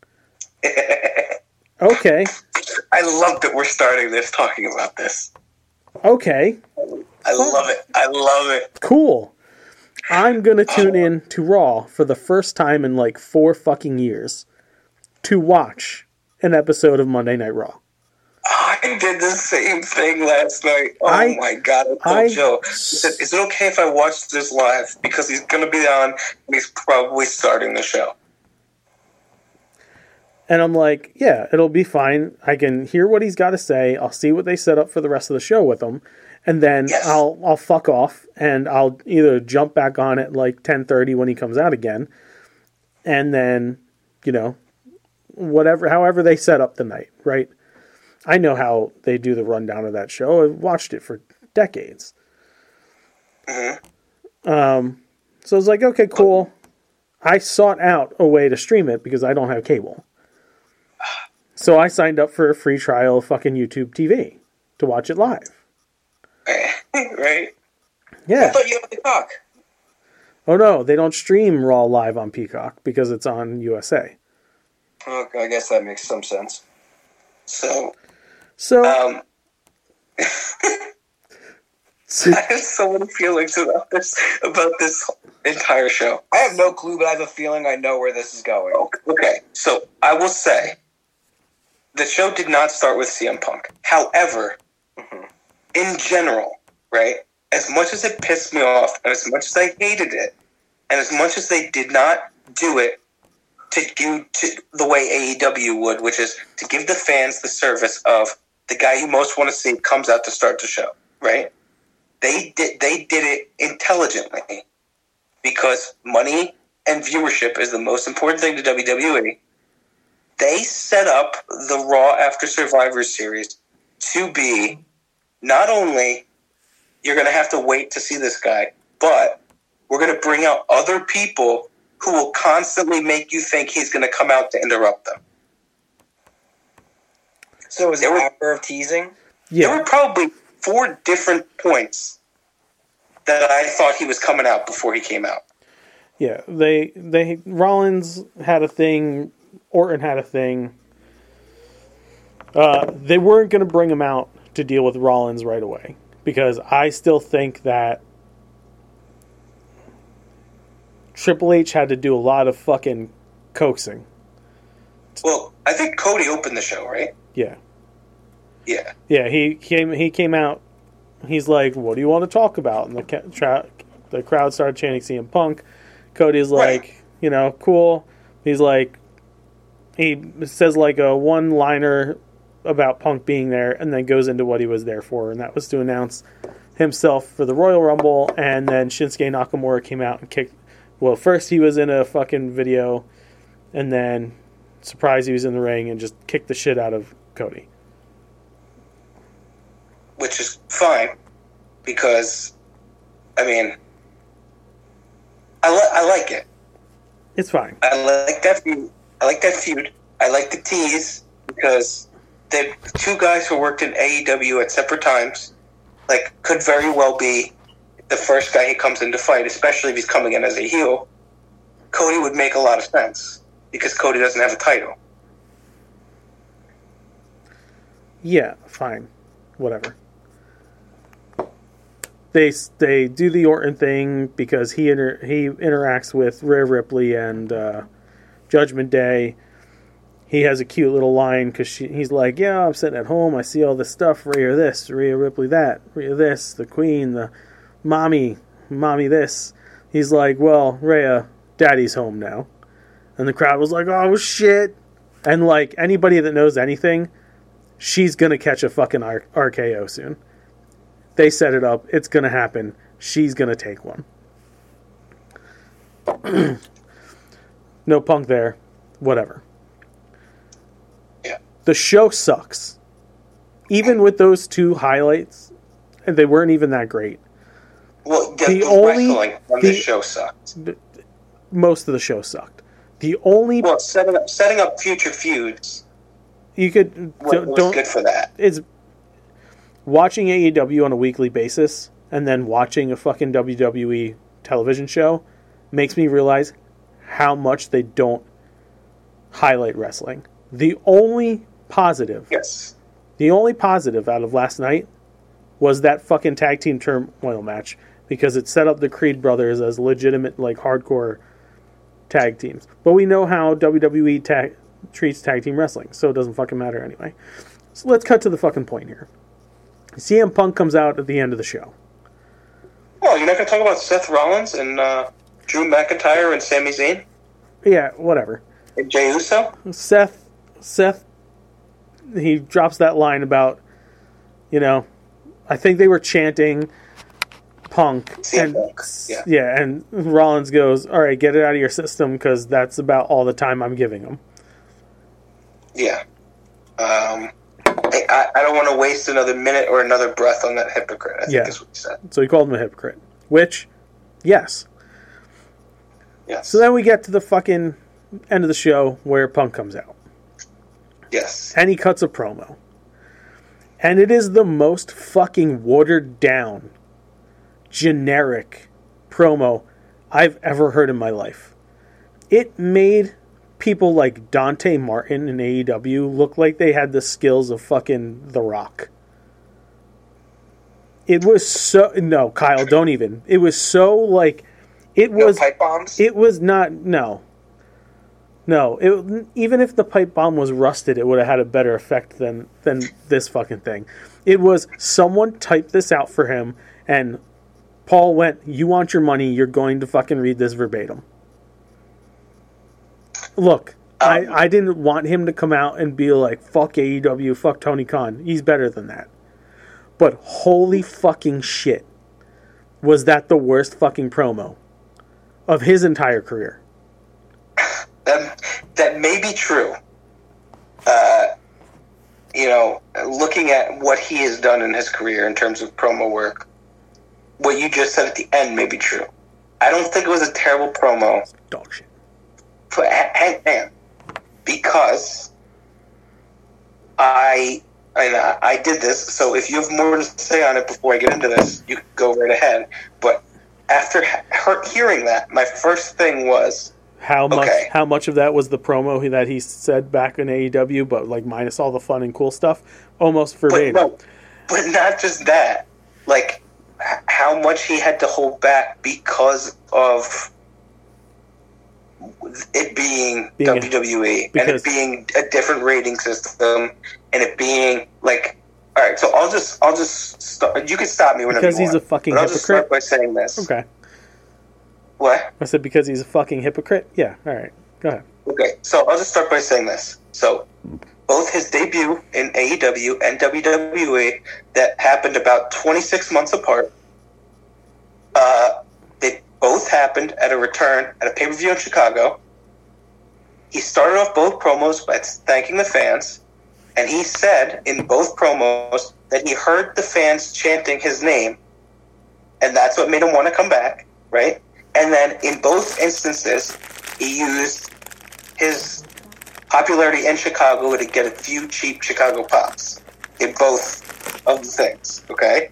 Okay. I love that we're starting this talking about this. Okay. I love it. I love it. Cool. I'm going to tune in to Raw for the first time in like 4 fucking years to watch an episode of Monday Night Raw. I did the same thing last night. Oh my God. I told Joe, he said, is it okay if I watch this live? Because he's going to be on and he's probably starting the show. And I'm like, yeah, it'll be fine. I can hear what he's got to say. I'll see what they set up for the rest of the show with him. And then I'll fuck off, and I'll either jump back on at like 10:30 when he comes out again. And then, you know, however they set up the night, right? I know how they do the rundown of that show. I've watched it for decades. So I was like, okay, cool. I sought out a way to stream it because I don't have cable. So I signed up for a free trial of fucking YouTube TV to watch it live. Right? Yeah. I thought you had Peacock. Oh no, they don't stream Raw live on Peacock because it's on USA. Okay, I guess that makes some sense. So I have so many feelings about this entire show. I have no clue, but I have a feeling I know where this is going. Okay, so I will say, the show did not start with CM Punk. However, in general, right, as much as it pissed me off, and as much as I hated it, and as much as they did not do it to the way AEW would, which is to give the fans the service of the guy you most want to see comes out to start the show, right? They did it intelligently because money and viewership is the most important thing to WWE. They set up the Raw After Survivor Series to be not only you're going to have to wait to see this guy, but we're going to bring out other people who will constantly make you think he's going to come out to interrupt them. So was it an hour of teasing? Yeah. There were probably 4 different points that I thought he was coming out before he came out. Yeah, Rollins had a thing, Orton had a thing. They weren't going to bring him out to deal with Rollins right away because I still think that Triple H had to do a lot of fucking coaxing. Well, I think Cody opened the show, right? Yeah. Yeah. Yeah, he came out. He's like, "What do you want to talk about?" And the crowd started chanting CM Punk. Cody's like, right. You know, cool. He's like, he says like a one-liner about Punk being there, and then goes into what he was there for, and that was to announce himself for the Royal Rumble. And then Shinsuke Nakamura came out and kicked. Well, first he was in a fucking video, and then surprised he was in the ring and just kicked the shit out of Cody. Which is fine, because, I mean, I like it. It's fine. I like that feud. I like the tease, because the 2 guys who worked in AEW at separate times, like, could very well be the first guy he comes in to fight, especially if he's coming in as a heel. Cody would make a lot of sense, because Cody doesn't have a title. Yeah, fine. Whatever. They do the Orton thing because he interacts with Rhea Ripley and Judgment Day. He has a cute little line because he's like, yeah, I'm sitting at home, I see all this stuff, Rhea this, Rhea Ripley that, Rhea this, the queen, the mommy this. He's like, well, Rhea, daddy's home now. And the crowd was like, oh shit. And like anybody that knows anything, she's gonna catch a fucking RKO soon. They set it up. It's going to happen. She's going to take one. No Punk there. Whatever. Yeah. The show sucks. Even with those 2 highlights, and they weren't even that great. Well, the wrestling on the show sucked. Most of the show sucked. The only... Well, setting up future feuds. You could... was good for that. It's... Watching AEW on a weekly basis and then watching a fucking WWE television show makes me realize how much they don't highlight wrestling. The only positive out of last night was that fucking tag team turmoil match because it set up the Creed brothers as legitimate, like, hardcore tag teams. But we know how WWE treats tag team wrestling, so it doesn't fucking matter anyway. So let's cut to the fucking point here. CM Punk comes out at the end of the show. Oh, you're not going to talk about Seth Rollins and Drew McIntyre and Sami Zayn? Yeah, whatever. And Jey Uso? Seth Seth, he drops that line about, I think they were chanting Punk. And, and Rollins goes, all right, get it out of your system because that's about all the time I'm giving him. Yeah. I don't want to waste another minute or another breath on that hypocrite, I think is what he said. So he called him a hypocrite. Which, yes. Yes. So then we get to the fucking end of the show where Punk comes out. Yes. And he cuts a promo. And it is the most fucking watered down, generic promo I've ever heard in my life. It made people like Dante Martin in AEW look like they had the skills of fucking The Rock. It was so... No, Kyle, don't even. It was so, like... It was... No pipe bombs? It was not... No. No. Even if the pipe bomb was rusted, it would have had a better effect than this fucking thing. It was someone typed this out for him, and Paul went, you want your money, you're going to fucking read this verbatim. Look, I didn't want him to come out and be like, fuck AEW, fuck Tony Khan. He's better than that. But holy fucking shit, was that the worst fucking promo of his entire career. That may be true. Looking at what he has done in his career in terms of promo work, what you just said at the end may be true. I don't think it was a terrible promo. Dog shit. Because I did this, so if you have more to say on it before I get into this, you can go right ahead. But after hearing that, my first thing was... How much of that was the promo that he said back in AEW, but like minus all the fun and cool stuff? Almost verbatim. But not just that. Like, how much he had to hold back because of it being WWE and it being a different rating system and it being like... All right, so I'll just start. You can stop me whenever you want. Because he's a fucking hypocrite? I'll just start by saying this. Okay. What? I said because he's a fucking hypocrite? Yeah, all right. Go ahead. Okay, so I'll just start by saying this. So, both his debut in AEW and WWE that happened about 26 months apart, they both happened at a return at a pay-per-view in Chicago. He started off both promos by thanking the fans, and he said in both promos that he heard the fans chanting his name, and that's what made him want to come back, right? And then in both instances, he used his popularity in Chicago to get a few cheap Chicago pops in both of the things, okay?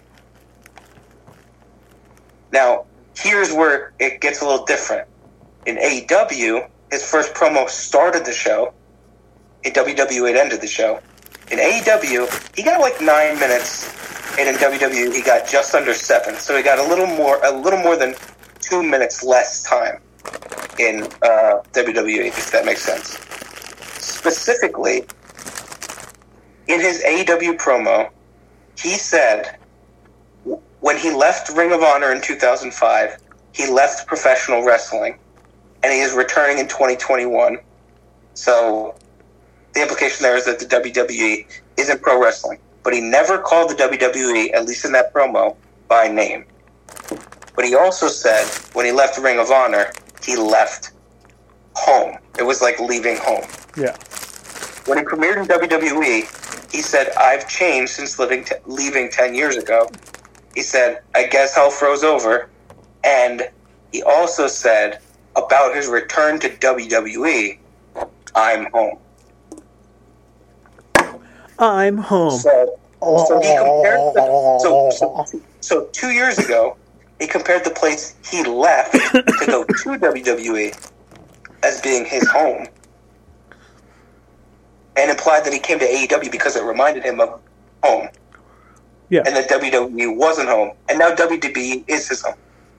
Now, here's where it gets a little different. In AEW, his first promo started the show. In WWE, it ended the show. In AEW, he got like 9 minutes, and in WWE, he got just under 7. So he got a little more than 2 minutes less time in WWE, if that makes sense. Specifically, in his AEW promo, he said when he left Ring of Honor in 2005, he left professional wrestling, and he is returning in 2021. So the implication there is that the WWE isn't pro wrestling. But he never called the WWE, at least in that promo, by name. But he also said, when he left Ring of Honor, he left home. It was like leaving home. Yeah. When he premiered in WWE, he said, I've changed since leaving 10 years ago. He said, I guess hell froze over. And he also said, about his return to WWE, I'm home. I'm home. So he compared so 2 years ago, he compared the place he left to go to WWE as being his home, and implied that he came to AEW because it reminded him of home. Yeah. And that WWE wasn't home, and now WWE is his home.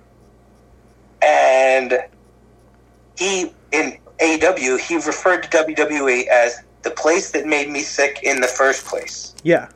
And he, in AEW, he referred to WWE as the place that made me sick in the first place. Yeah.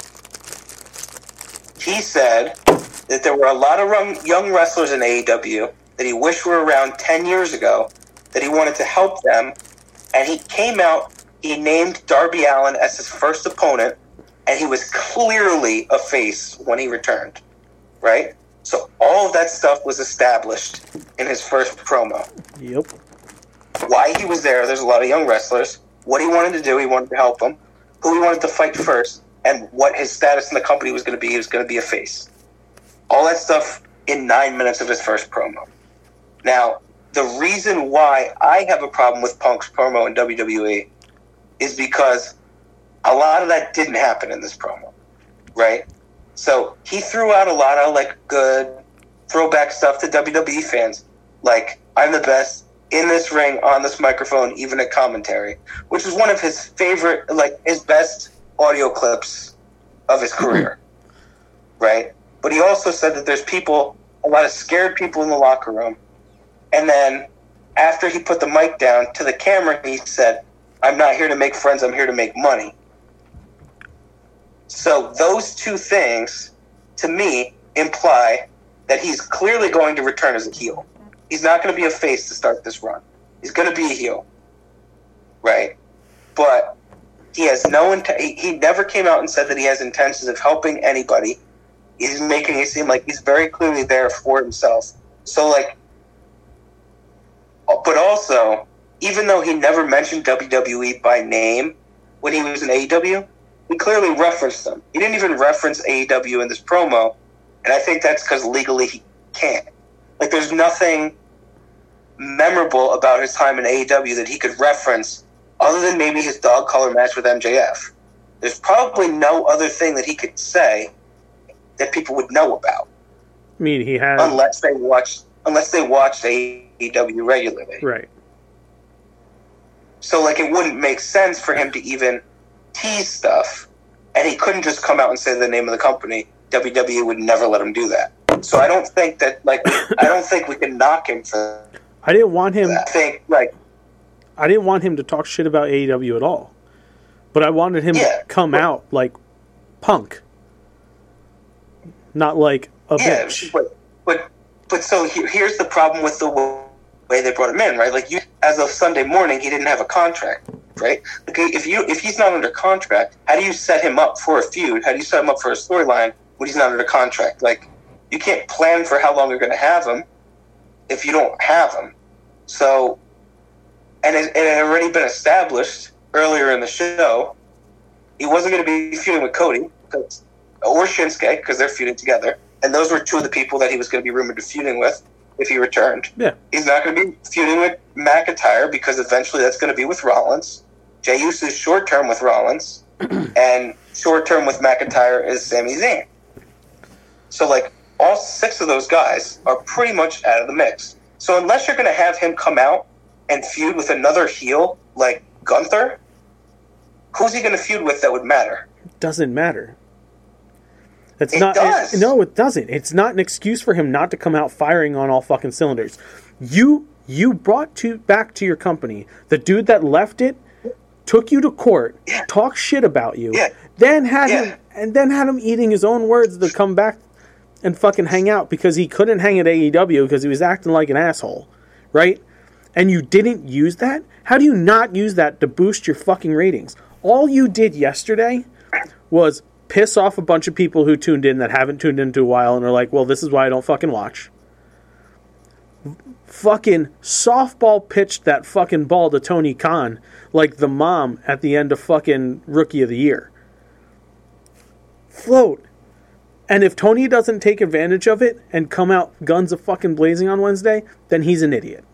He said that there were a lot of young wrestlers in AEW that he wished were around 10 years ago, that he wanted to help them, and he came out he named Darby Allin as his first opponent, and he was clearly a face when he returned, right? So all of that stuff was established in his first promo. Yep. Why he was there, there's a lot of young wrestlers, what he wanted to do, he wanted to help them, who he wanted to fight first, and what his status in the company was going to be. He was going to be a face. All that stuff in 9 minutes of his first promo. Now, the reason why I have a problem with Punk's promo in WWE is because a lot of that didn't happen in this promo, right? So he threw out a lot of like good throwback stuff to WWE fans, like I'm the best in this ring, on this microphone, even at commentary, which is one of his favorite, like his best audio clips of his career, right? But he also said that there's people, a lot of scared people in the locker room. And then after he put the mic down to the camera, he said, I'm not here to make friends, I'm here to make money. So those two things, to me, imply that he's clearly going to return as a heel. He's not going to be a face to start this run. He's going to be a heel, right? But he has he never came out and said that he has intentions of helping anybody. He's making it seem like he's very clearly there for himself. So, like, but also, even though he never mentioned WWE by name when he was in AEW, he clearly referenced them. He didn't even reference AEW in this promo, and I think that's because legally he can't. Like, there's nothing memorable about his time in AEW that he could reference other than maybe his dog collar match with MJF. There's probably no other thing that he could say that people would know about. I mean, he has... Unless they watched AEW regularly. Right. So, like, it wouldn't make sense for him to even tease stuff, and he couldn't just come out and say the name of the company. WWE would never let him do that. So I don't think that, like, I don't think we can knock him for I didn't want him... that. I didn't want him to talk shit about AEW at all. But I wanted him to come out like Punk. Not like a bitch. But so here's the problem with the way they brought him in, right? Like, as of Sunday morning, he didn't have a contract, right? Okay, if he's not under contract, how do you set him up for a feud? How do you set him up for a storyline when he's not under contract? Like, you can't plan for how long you're going to have him if you don't have him. So, and it had already been established earlier in the show, he wasn't going to be feuding with Cody or Shinsuke because they're feuding together. And those were two of the people that he was going to be rumored to feuding with if he returned. Yeah. He's not going to be feuding with McIntyre because eventually that's going to be with Rollins. Jey Uso's short term with Rollins, and short term with McIntyre is Sami Zayn. So, like, all six of those guys are pretty much out of the mix. So unless you're going to have him come out and feud with another heel like Gunther, who's he going to feud with that would matter? It doesn't matter. It does. No, it doesn't. It's not an excuse for him not to come out firing on all fucking cylinders. You brought back to your company the dude that left it, took you to court, talked shit about you, then had him eating his own words to come back and fucking hang out because he couldn't hang at AEW because he was acting like an asshole, right? And you didn't use that? How do you not use that to boost your fucking ratings? All you did yesterday was piss off a bunch of people who tuned in that haven't tuned in a while and are like, well, this is why I don't fucking watch. Fucking softball pitched that fucking ball to Tony Khan like the mom at the end of fucking Rookie of the Year. Float. And if Tony doesn't take advantage of it and come out guns a fucking blazing on Wednesday, then he's an idiot.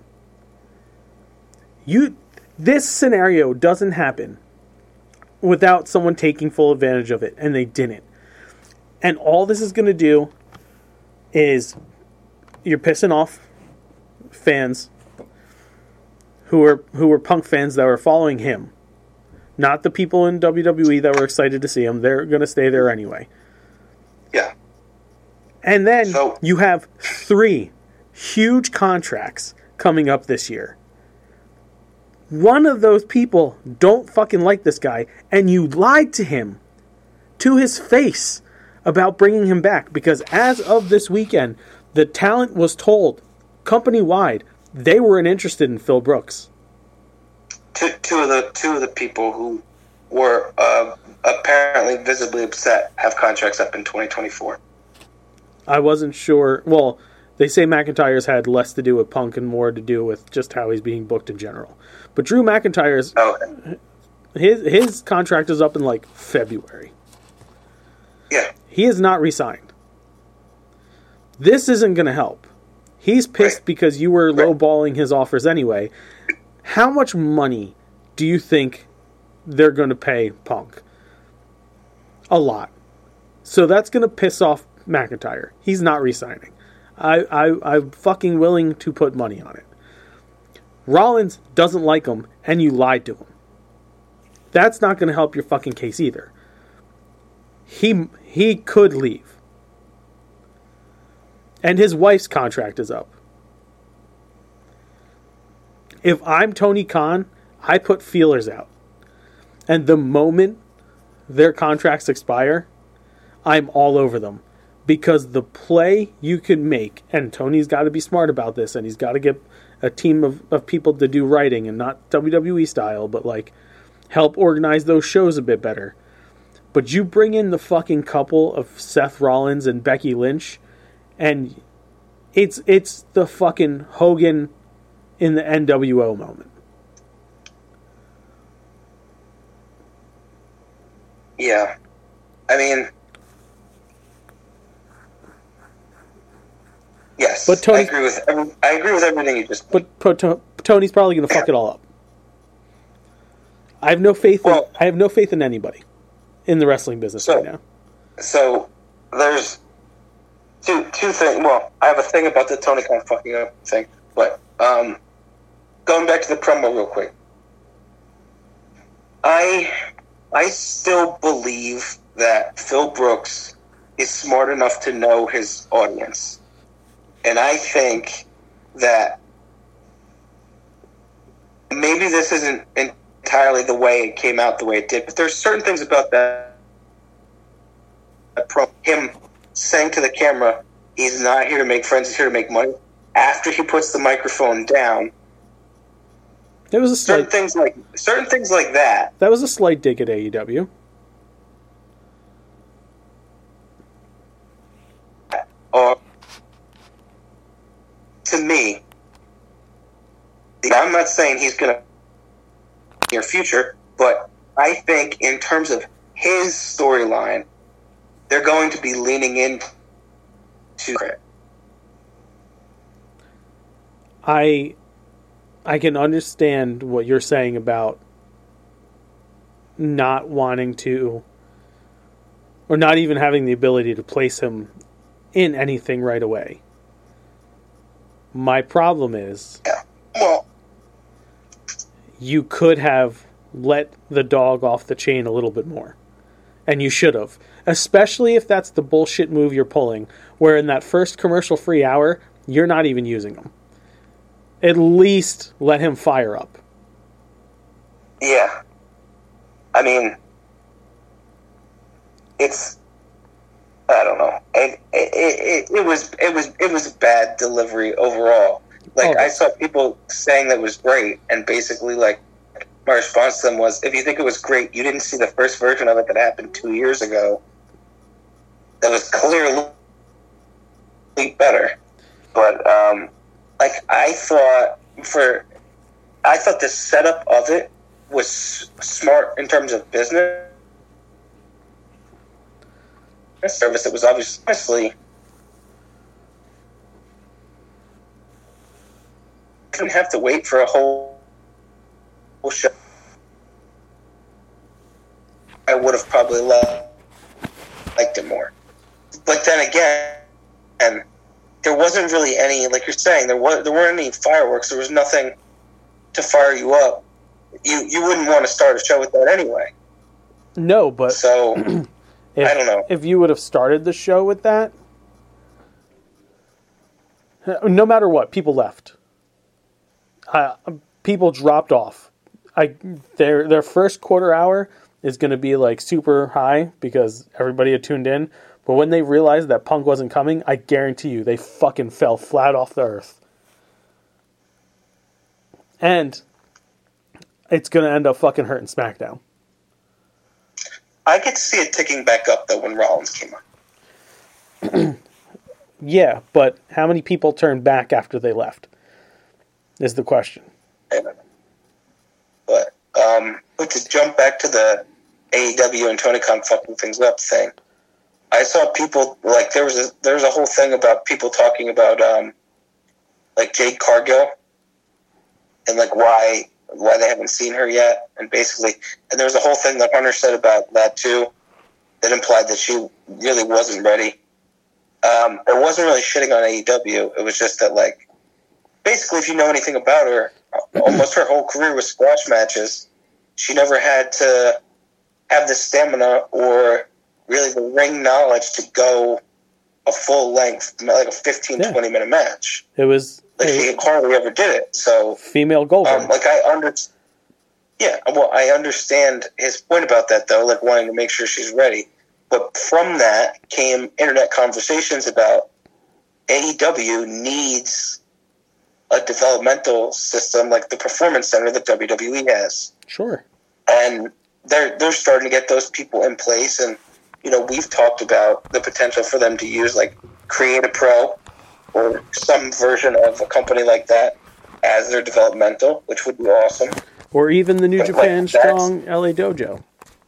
This scenario doesn't happen without someone taking full advantage of it, and they didn't. And all this is going to do is you're pissing off fans who were Punk fans that were following him, not the people in WWE that were excited to see him. They're going to stay there anyway. Yeah. And then you have 3 huge contracts coming up this year. One of those people don't fucking like this guy, and you lied to him, to his face, about bringing him back, because as of this weekend, the talent was told, company-wide, they weren't interested in Phil Brooks. two of the people who were apparently visibly upset have contracts up in 2024. I wasn't sure. Well, they say McIntyre's had less to do with Punk and more to do with just how he's being booked in general. But Drew McIntyre's his contract is up in like February. Yeah. He is not re-signed. This isn't going to help. He's pissed because you were lowballing his offers anyway. How much money do you think they're going to pay Punk? A lot. So that's going to piss off McIntyre. He's not re-signing. I'm fucking willing to put money on it. Rollins doesn't like him, and you lied to him. That's not going to help your fucking case either. He could leave. And his wife's contract is up. If I'm Tony Khan, I put feelers out. And the moment their contracts expire, I'm all over them. Because the play you can make, and Tony's got to be smart about this, and he's got to get a team of people to do writing, and not WWE style, but like help organize those shows a bit better. But you bring in the fucking couple of Seth Rollins and Becky Lynch, and it's the fucking Hogan in the NWO moment. Yeah. I mean, yes, but Tony, I agree with everything you just said. But Tony's probably going to fuck it all up. I have no faith. I have no faith in anybody in the wrestling business right now. So there's two things. Well, I have a thing about the Tony Khan fucking up thing, but going back to the promo real quick, I still believe that Phil Brooks is smart enough to know his audience. And I think that maybe this isn't entirely the way it came out the way it did, but there's certain things about that him saying to the camera, he's not here to make friends, he's here to make money. After he puts the microphone down, there was a certain things like that. That was a slight dig at AEW. To me, I'm not saying he's going to near future, but I think in terms of his storyline, they're going to be leaning into it. I can understand what you're saying about not wanting to, or not even having the ability to place him in anything right away. My problem is, you could have let the dog off the chain a little bit more. And you should have. Especially if that's the bullshit move you're pulling, where in that first commercial-free hour, you're not even using him. At least let him fire up. Yeah. I mean, it's, I don't know. It was a bad delivery overall. Like, I saw people saying that was great, and basically, like, my response to them was, if you think it was great, you didn't see the first version of it that happened 2 years ago. That was clearly better. But, like, I thought the setup of it was smart in terms of business. Service, it was obviously didn't have to wait for a whole show. I would have probably liked it more. But then again, and there wasn't really any, like you're saying, there weren't any fireworks. There was nothing to fire you up. You wouldn't want to start a show with that anyway. No, but so I don't know. If you would have started the show with that, no matter what, people left. People dropped off. Their first quarter hour is going to be like super high because everybody had tuned in. But when they realized that Punk wasn't coming, I guarantee you they fucking fell flat off the earth. And it's going to end up fucking hurting SmackDown. I could see it ticking back up, though, when Rollins came on. Yeah, but how many people turned back after they left? Is the question. But to jump back to the AEW and Tony Khan fucking things up thing, I saw people, like, there was a whole thing about people talking about, like, Jade Cargill and, like, why they haven't seen her yet, and basically, and there was a whole thing that Hunter said about that, too, that implied that she really wasn't ready. It wasn't really shitting on AEW. It was just that, like, basically, if you know anything about her, almost her whole career was squash matches. She never had to have the stamina or really the ring knowledge to go a full length, like a 20-minute match. It was... Like, she hardly ever did it, so... Female Goldberg. I understand his point about that, though, like, wanting to make sure she's ready. But from that came internet conversations about AEW needs a developmental system like the Performance Center that WWE has. Sure. And they're starting to get those people in place, and, you know, we've talked about the potential for them to use, like, Create a Pro or some version of a company like that as their developmental, which would be awesome. Or even the New Japan Strong LA Dojo.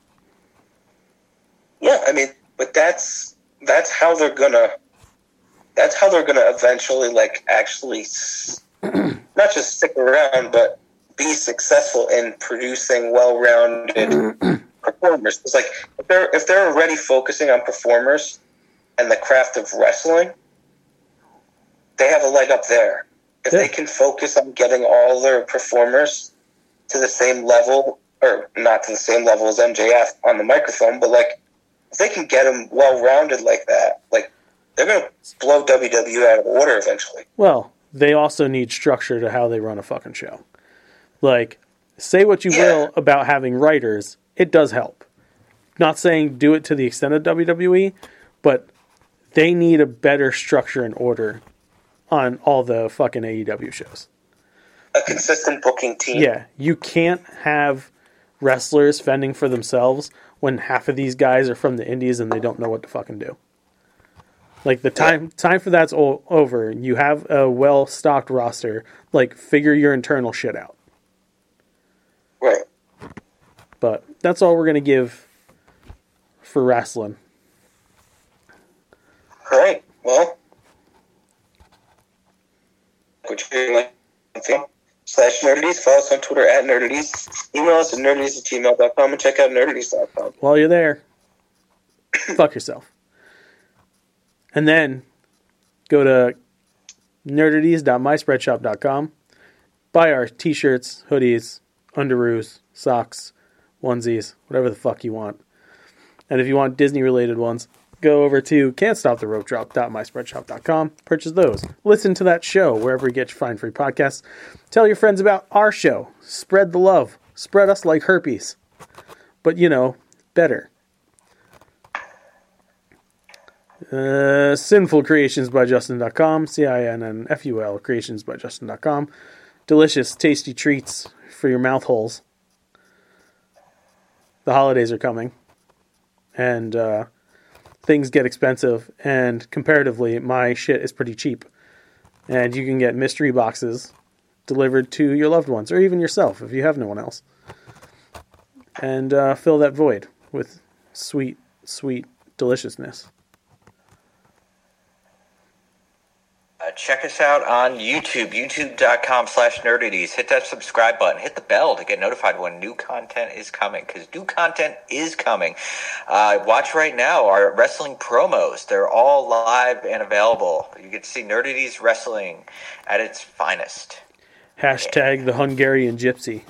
Yeah, I mean, but that's how they're gonna eventually, like, actually not just stick around, but be successful in producing well-rounded performers. It's like if they're already focusing on performers and the craft of wrestling, they have a leg up there. If they can focus on getting all their performers to the same level, or not to the same level as MJF on the microphone, but, like, if they can get them well-rounded like that, like, they're going to blow WWE out of order eventually. Well, they also need structure to how they run a fucking show. Like, say what you will about having writers, it does help. Not saying do it to the extent of WWE, but they need a better structure and order on all the fucking AEW shows. A consistent booking team. Yeah, you can't have wrestlers fending for themselves when half of these guys are from the indies and they don't know what to fucking do. Like, the time for that's over. You have a well-stocked roster. Like, figure your internal shit out. Right. But that's all we're going to give for wrestling. All right. Well, /Nerdities. Follow us on Twitter @Nerdities. Email us at nerdities@gmail.com and check out nerdities.com. While you're there, fuck yourself. And then go to nerdities.myspreadshop.com. Buy our t-shirts, hoodies, underoos, socks, onesies, whatever the fuck you want. And if you want Disney-related ones, go over to can'tstoptheropedrop.myspreadshop.com. Purchase those. Listen to that show wherever you get your fine free podcasts. Tell your friends about our show. Spread the love. Spread us like herpes. But, you know, better. Sinfulcreationsbyjustin.com. CINNFUL creationsbyjustin.com. Delicious, tasty treats for your mouth holes. The holidays are coming. And things get expensive. And comparatively, my shit is pretty cheap. And you can get mystery boxes delivered to your loved ones. Or even yourself if you have no one else. And fill that void with sweet, sweet deliciousness. Check us out on YouTube, youtube.com/nerdities. Hit that subscribe button. Hit the bell to get notified when new content is coming, because new content is coming. Watch right now our wrestling promos. They're all live and available. You get to see Nerdities wrestling at its finest. Hashtag the Hungarian Gypsy.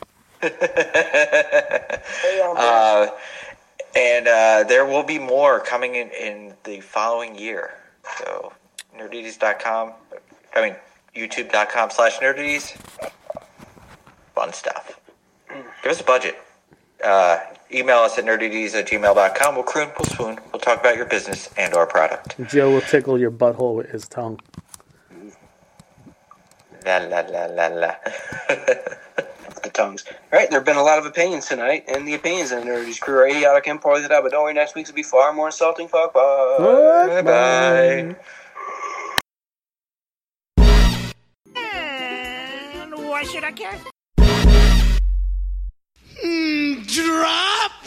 And there will be more coming in the following year. So nerdities.com, youtube.com/nerdities. Fun stuff. Give us a budget. Email us at nerdities@gmail.com. We'll croon, we'll swoon. We'll talk about your business and our product. Joe will tickle your butthole with his tongue. La la la la la. tongues. All right, there have been a lot of opinions tonight, and the opinions in the Nerdies crew are idiotic and poorly thought out, but don't worry, next week's will be far more insulting. Fuck, bye. Bye. And why should I care?